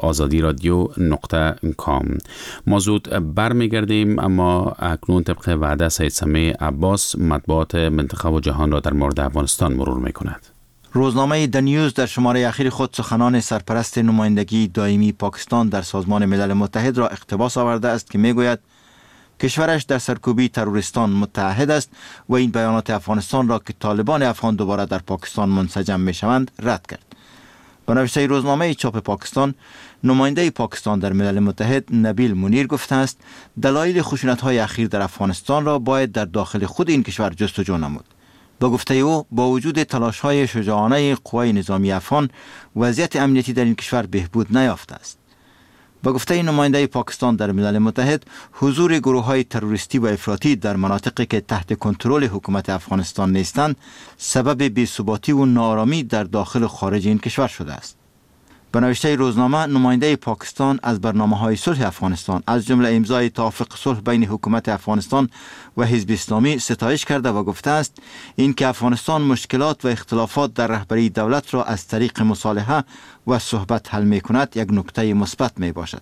azadiradyo.com. ما زود برمیگردیم، اما اکنون طبق وعده سید سمیع عباس مطبوعات منطقه و جهان را در مورد افغانستان مرور می کند. روزنامه دنیوز در شماره اخیر خود سخنان سرپرست نمایندگی دائمی پاکستان در سازمان ملل متحد را اقتباس آورده است که میگوید کشورش در سرکوبی تروریستان متحد است و این بیانات افغانستان را که طالبان افغان دوباره در پاکستان منسجم میشوند رد کرد. به نوشته روزنامه چاپ پاکستان، نماینده پاکستان در ملل متحد نبیل منیر گفته است دلایل خشونت‌های اخیر در افغانستان را باید در داخل خود این کشور جستجو نمود. با گفته او با وجود تلاش‌های شجاعانه قوای نظامی افغان وضعیت امنیتی در این کشور بهبود نیافته است. با گفته نماینده پاکستان در ملل متحد، حضور گروه‌های تروریستی و افراطی در مناطقی که تحت کنترل حکومت افغانستان نیستند سبب بی‌ثباتی و ناآرامی در داخل و خارج این کشور شده است. به نوشته روزنامه، نماینده پاکستان از برنامه‌های صلح افغانستان از جمله امضای توافق صلح بین حکومت افغانستان و حزب اسلامی ستایش کرده و گفته است اینکه افغانستان مشکلات و اختلافات در رهبری دولت را از طریق مصالحه و صحبت حل می‌کند یک نکته مثبت میباشد.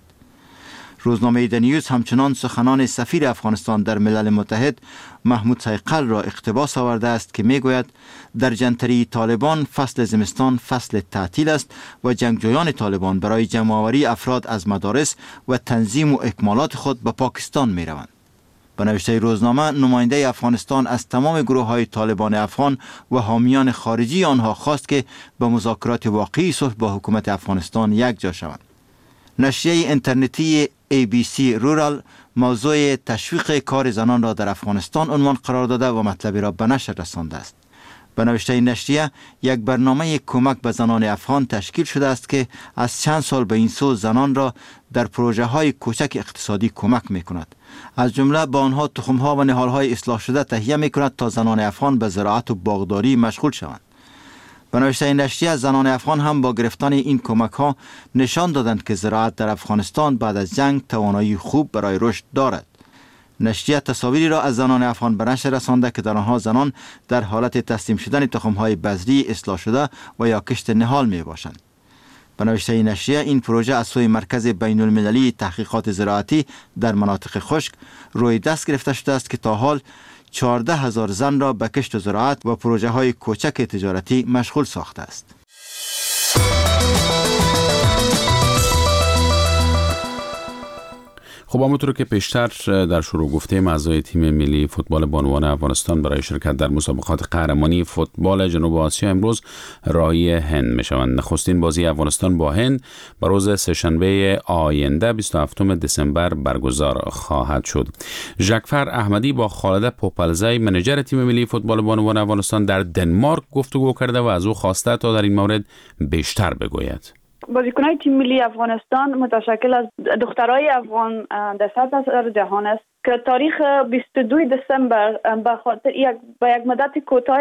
روزنامه دنیوز همچنان سخنان سفیر افغانستان در ملل متحد محمود سیقل را اقتباس آورده است که میگوید در جنتری طالبان فصل زمستان فصل تعطیل است و جنگجویان طالبان برای جمع‌آوری افراد از مدارس و تنظیم و اکمالات خود به پاکستان می روند. به نوشته روزنامه، نماینده افغانستان از تمام گروه‌های طالبان افغان و حامیان خارجی آنها خواست که به مذاکرات واقعی صلح با حکومت افغانستان یک جا شوند. نشریه اینترنتی ABC رورال موضوع تشویق کار زنان را در افغانستان عنوان قرار داده و مطلبی را به نشر رسانده است. به نوشته نشریه، یک برنامه کمک به زنان افغان تشکیل شده است که از چند سال به این سو زنان را در پروژه های کوچک اقتصادی کمک می کند. از جمله با آنها تخم ها و نهال های اصلاح شده تهیه می کند تا زنان افغان به زراعت و باغداری مشغول شوند. به نوشته نشریه، زنان افغان هم با گرفتن این کمک ها نشان دادند که زراعت در افغانستان بعد از جنگ توانایی خوب برای رشد دارد. نشریه تصاویری را از زنان افغان به نشر رسانده که در آنها زنان در حالت تسلیم شدن تخم‌های بذری اصلاح شده و یا کشت نهال می باشند. به نوشته نشریه، این پروژه از سوی مرکز بین المللی تحقیقات زراعتی در مناطق خشک روی دست گرفته شده است که تا حال 14,000 زن را به کشت و زراعت و پروژه های کوچک تجارتی مشغول ساخته است. خب همونطور که پیشتر در شروع گفتیم، اعضای تیم ملی فوتبال بانوان افغانستان برای شرکت در مسابقات قهرمانی فوتبال جنوب آسیا امروز راهی هند میشوند. نخستین بازی افغانستان با هند بر روز سه‌شنبه آینده 27 دسامبر برگزار خواهد شد. ژکفر احمدی با خالده پوپلزی منیجر تیم ملی فوتبال بانوان افغانستان در دنمارک گفتگو کرده و از او خواسته تا در این مورد بیشتر بگوید. بازیکن‌های تیم ملی افغانستان متشکل از دخترای افغان در سرتاسر جهان است که تاریخ 22 دسامبر به خاطر یک مدت کوتاه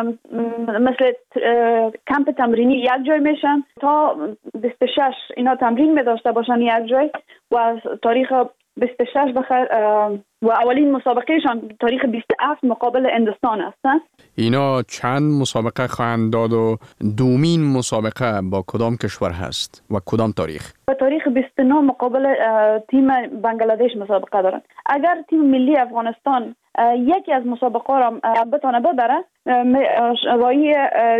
مثل کمپ تمرینی یک جای میشن تا 26 اینا تمرین می داشته باشن یک جای و تاریخ 26 بخیر و اولین مسابقهشان تاریخ 27 مقابل هندوستان هستند. اینا چند مسابقه خواهند داد و دومین مسابقه با کدام کشور هست و کدام تاریخ؟ با تاریخ 29 مقابل تیم بنگلادش مسابقه دارن. اگر تیم ملی افغانستان یکی از مسابقه را بتونه ببره راهی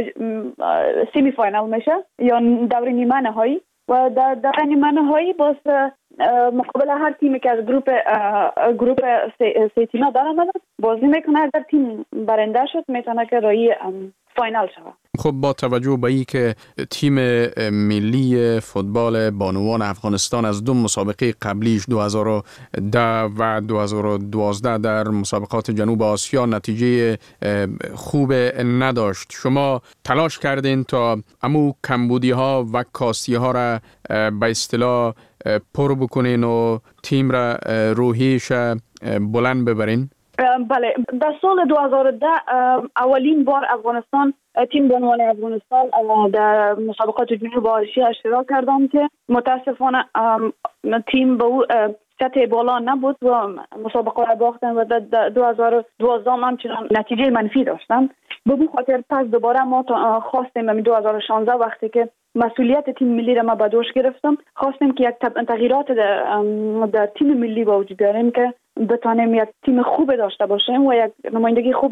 سیمی فاینال میشه یا دور نیمه نهایی و در نیمه نهایی باز مقابل هر تیمی که از گروپ سه تیمه برآمده بازی میکنه. اگر تیم برنده شد میتونه که راهی فاینال شود. خب با توجه به این که تیم ملی فوتبال بانوان افغانستان از دو مسابقه قبلیش 2010 و 2012 در مسابقات جنوب آسیا نتیجه خوب نداشت، شما تلاش کردین تا امو کمبودی ها و کاستی ها را به اصطلاح پر بکنین و تیم را روحیش بلند ببرین؟ بله، در سال 2010 اولین بار افغانستان تیم بانوان افغانستان در مسابقات جنوب آسیا اشتراک کردم که متاسفانه تیم به او سطح بالا نبود و مسابقه را باختن و در 2012 همچنان نتیجه منفی داشتن. به این خاطر پس دوباره ما خواستیم 2016 وقتی که مسئولیت تیم ملی را ما به دوش گرفتم خواستیم که یک تغییرات در تیم ملی با وجود بیاریم که بتانیم یک تیم خوب داشته باشیم و یک نمایندگی خوب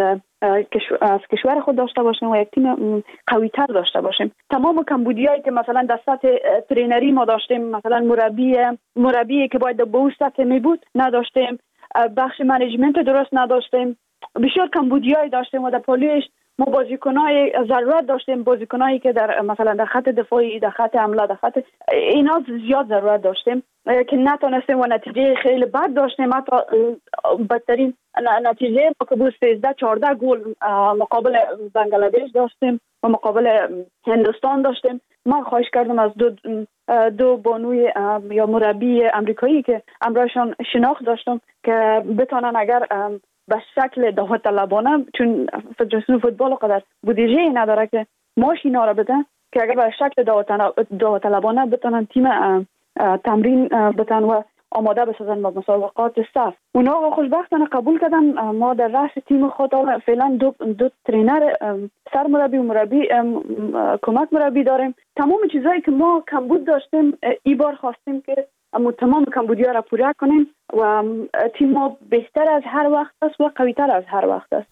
از کشور خود داشته باشیم و یک تیم قوی تر داشته باشیم. تمام کمبودیایی که مثلا در سطح ترینری ما داشتیم، مثلا مربی که باید به اون سطح می بود نداشتیم، بخش منیجمنت درست نداشتیم، بسیار کمبودیایی داشتیم و در پالیش ما بازیکنای ضرورت داشتیم، بازیکنایی که در مثلا در خط دفاعی، در خط حمله، در خط اینا زیاد ضرورت داشتیم که نتونستیم و نتیجه خیلی بد داشتیم. حتی بدترین نتیجه ما که بود 13-14 گل مقابل بنگلادش داشتیم و مقابل هندوستان داشتیم. من خواهش کردم از دو بانوی یا مربی امریکایی که امرایشان شناخت داشتم که بتونن اگر به شکل داوطلبانه، چون فدراسیون فوتبال قدر بودجه نداره که ماش اینا را بدن، که اگر به شکل داوطلبانه بتونن تیم تمرین بتن و آماده بسازن با مسابقات صف. اونا خوشبختانه قبول کردن. ما در رأس تیم خود فعلا دو ترینر، سرمربی و مربی کمک مربی داریم. تمام چیزایی که ما کمبود داشتیم این بار خواستیم که تمام کمبودی‌ها را پوره کنیم و تیم ما بهتر از هر وقت است و قوی‌تر از هر وقت است.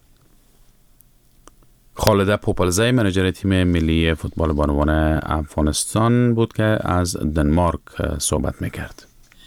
خالده پوپلزی منیجر تیم ملی فوتبال بانوان افغانستان بود که از دنمارک صحبت می‌کرد.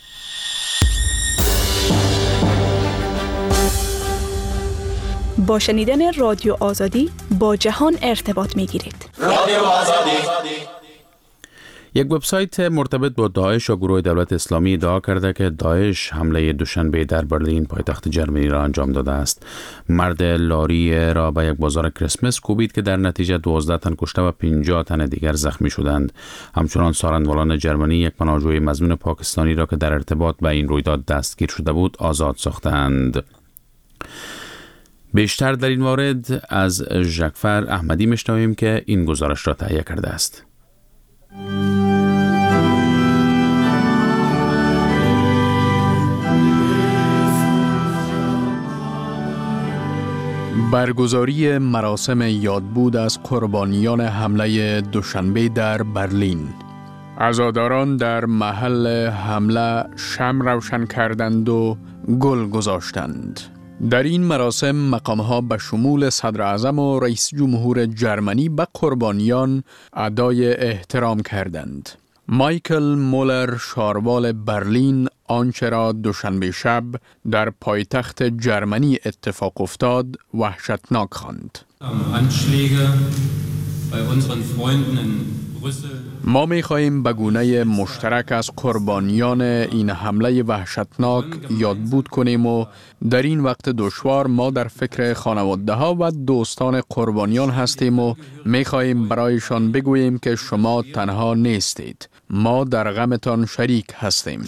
با شنیدن رادیو آزادی با جهان ارتباط می‌گیرید. رادیو آزادی. یک وبسایت مرتبط با داعش و گروه دولت اسلامی ادعا کرده که داعش حمله دوشنبه در برلین پایتخت جرمنی را انجام داده است. مرد لاری را به یک بازار کریسمس کوبید که در نتیجه 12 تن کشته و 50 تن دیگر زخمی شدند. همچنان سارندوالان جرمنی یک پناهجوی مظنون پاکستانی را که در ارتباط با این رویداد دستگیر شده بود آزاد ساختند. بیشتر در این مورد از ژکفر احمدی میشنویم که این گزارش را تهیه کرده است. برگزاری مراسم یادبود از قربانیان حمله دوشنبه در برلین. عزاداران در محل حمله شمع روشن کردند و گل گذاشتند. در این مراسم مقام‌ها به شمول صدر اعظم و رئیس جمهور جرمنی به قربانیان ادای احترام کردند. مایکل مولر شاروال برلین آنچه را دوشنبه شب در پایتخت جرمنی اتفاق افتاد وحشتناک خواند. ما می‌خواهیم به گونه مشترک از قربانیان این حمله وحشتناک یادبود کنیم و در این وقت دشوار ما در فکر خانواده‌ها و دوستان قربانیان هستیم و می‌خواهیم برایشان بگوییم که شما تنها نیستید. ما در غمتان شریک هستیم.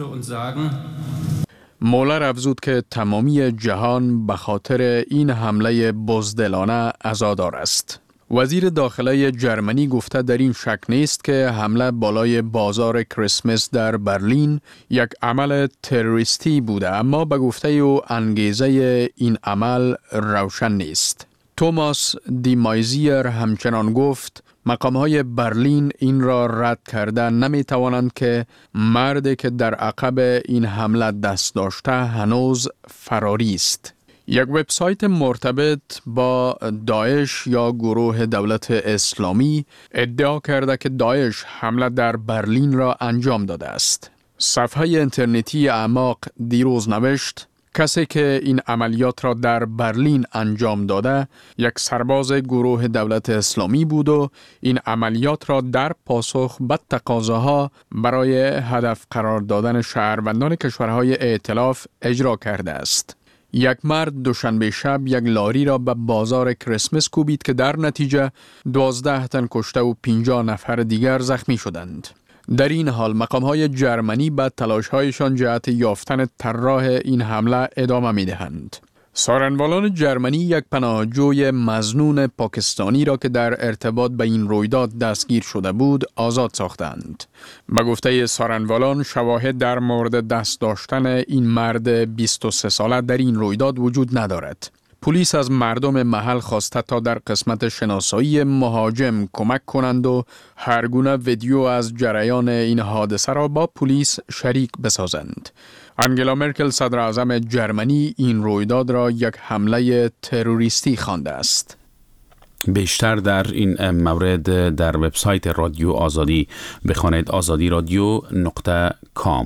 مولر افزود که تمامی جهان به خاطر این حمله بزدلانه عزادار است. وزیر داخله جرمنی گفته در این شک نیست که حمله بالای بازار کریسمس در برلین یک عمل تروریستی بوده، اما به گفته او انگیزه این عمل روشن نیست. توماس دی مایزیر همچنان گفت مقام‌های برلین این را رد کرده نمی توانند که مردی که در عقب این حمله دست داشته هنوز فراری است. یک وبسایت مرتبط با داعش یا گروه دولت اسلامی ادعا کرده که داعش حمله در برلین را انجام داده است. صفحه اینترنتی اعماق دیروز نوشت کسی که این عملیات را در برلین انجام داده یک سرباز گروه دولت اسلامی بود و این عملیات را در پاسخ به تقاضاها برای هدف قرار دادن شهروندان کشورهای ائتلاف اجرا کرده است. یک مرد دوشنبه شب یک لاری را به بازار کریسمس کوبید که در نتیجه 12 تن کشته و 50 نفر دیگر زخمی شدند. در این حال مقام‌های جرمنی به تلاش‌هایشان جهت یافتن طراح این حمله ادامه می‌دهند. سارنوالان جرمنی یک پناهجوی مظنون پاکستانی را که در ارتباط به این رویداد دستگیر شده بود آزاد ساختند. به گفته سارنوالان شواهد در مورد دست داشتن این مرد 23 ساله در این رویداد وجود ندارد. پلیس از مردم محل خواسته تا در قسمت شناسایی مهاجم کمک کنند و هر گونه ویدیو از جریان این حادثه را با پلیس شریک بسازند. انگلا مرکل صدر اعظم جرمنی این رویداد را یک حمله تروریستی خوانده است. بیشتر در این مورد در وبسایت رادیو آزادی بخوانید azadiradio.com.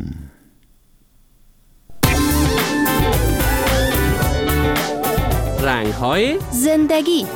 رنگ‌های زندگی.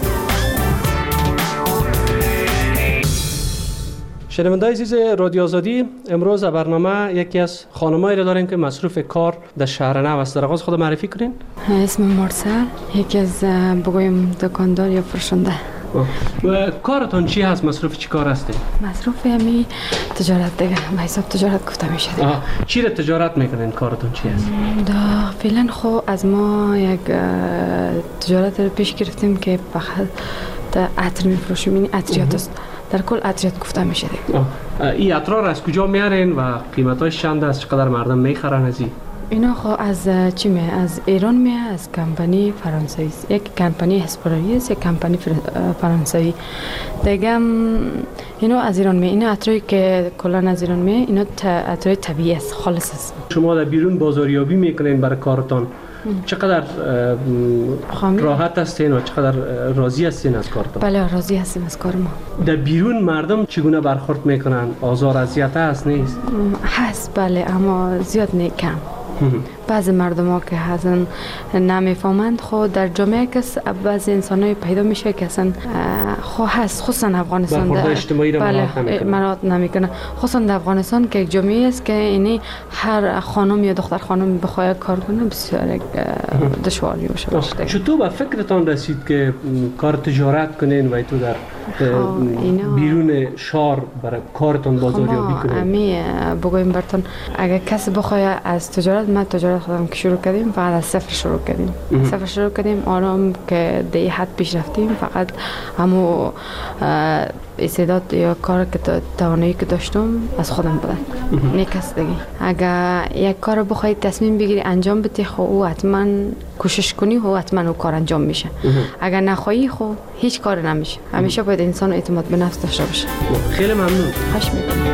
شنونده‌های عزیز رادیو آزادی، امروز برنامه یکی از خانمایی را داریم که مصروف کار در شهر نو است. در آغاز خود معرفی کنین. اسمم مرسل، یکی از بگویم دکاندار یا فروشنده. و کارتون چی هست؟ مصروف چی کار هستین؟ مصروف همی تجارت دیگه، به حساب تجارت گفته میشه دیگه. چی را تجارت میکنین؟ کارتون چی هست؟ فعلا خو از ما یک تجارت رو پیش گرفتیم که فقط عطر میفروشیم، این عطریات است. در کل عطریات گفته میشه دیگه. این عطرها را از کجا میارین و قیمتاش چند است؟ چقدر مردم میخرن از این؟ اینا خو از چی میه؟ از ایران میه، از کمپانی فرانسوی است. یک کمپانی هسپرایی است، یک کمپانی فرانسوی دیگه. اینو از ایران میه. اینا عطری که کلا از ایران میه، اینا عطر طبیعی است، خالص است. شما در بیرون بازاریابی میکنین برای کارتون، چقدر راحت هستین و چقدر راضی هستین از کارتون؟ بله راضی هستیم از کار ما. در بیرون مردم چگونه برخورد میکنن؟ آزار اذیت هست نیست؟ هست بله، اما زیاد نه، کم. بعضی مردم ها که هستن نمیفهمند، خود در جامعه که بعضی انسان های پیدا میشه که اصلا خود هست، خصوصا افغانستان برخورد اجتماعی را مراعات نمیکنه. خصوصا در افغانستان که یک جامعه است که اینی هر خانم یا دختر خانم بخواد کار کنه بسیار دشواری باشه. چطور به فکرتان رسید که کار تجارت کنین و تو در بیرون شهر برای کارتون بازاریابی کنین؟ امی بگویم براتون، اگر کسی بخواد از تجارت، ما تجارت خودم که شروع کردیم فقط از صفر شروع کردیم. آرام که در حد پیش رفتیم، فقط همو استعداد یا کار که توانایی که داشتم از خودم بودن، نه کس دیگه. اگر یک کار بخواید تصمیم بگیری انجام بدی، خب او حتما کوشش کنی و حتما اون کار انجام میشه. اگر نخواهی خب هیچ کار نمیشه. همیشه باید انسان اعتماد به نفس داشته باشه. خیلی ممنون. خوش میکنم.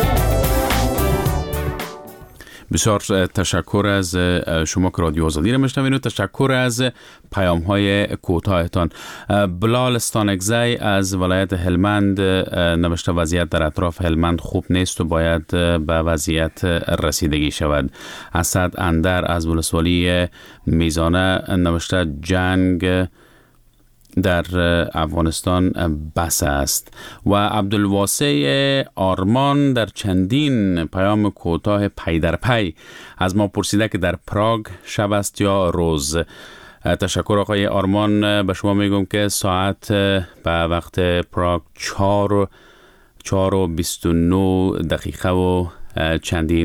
بسیار تشکر از شما که رادیو آزادی را میشنوین و تشکر از پیام های کوتاهتان. بلال استانکزی از ولایت هلمند نوشته وضعیت در اطراف هلمند خوب نیست و باید به وضعیت رسیدگی شود. اسد اندر از ولسوالی میزانه نوشته جنگ در افغانستان بس است. و عبدالواسع آرمان در چندین پیام کوتاه پی در پی از ما پرسیده که در پراگ شب است یا روز. تشکر آقای آرمان. به شما میگم که ساعت به وقت پراگ 4:29 و چندین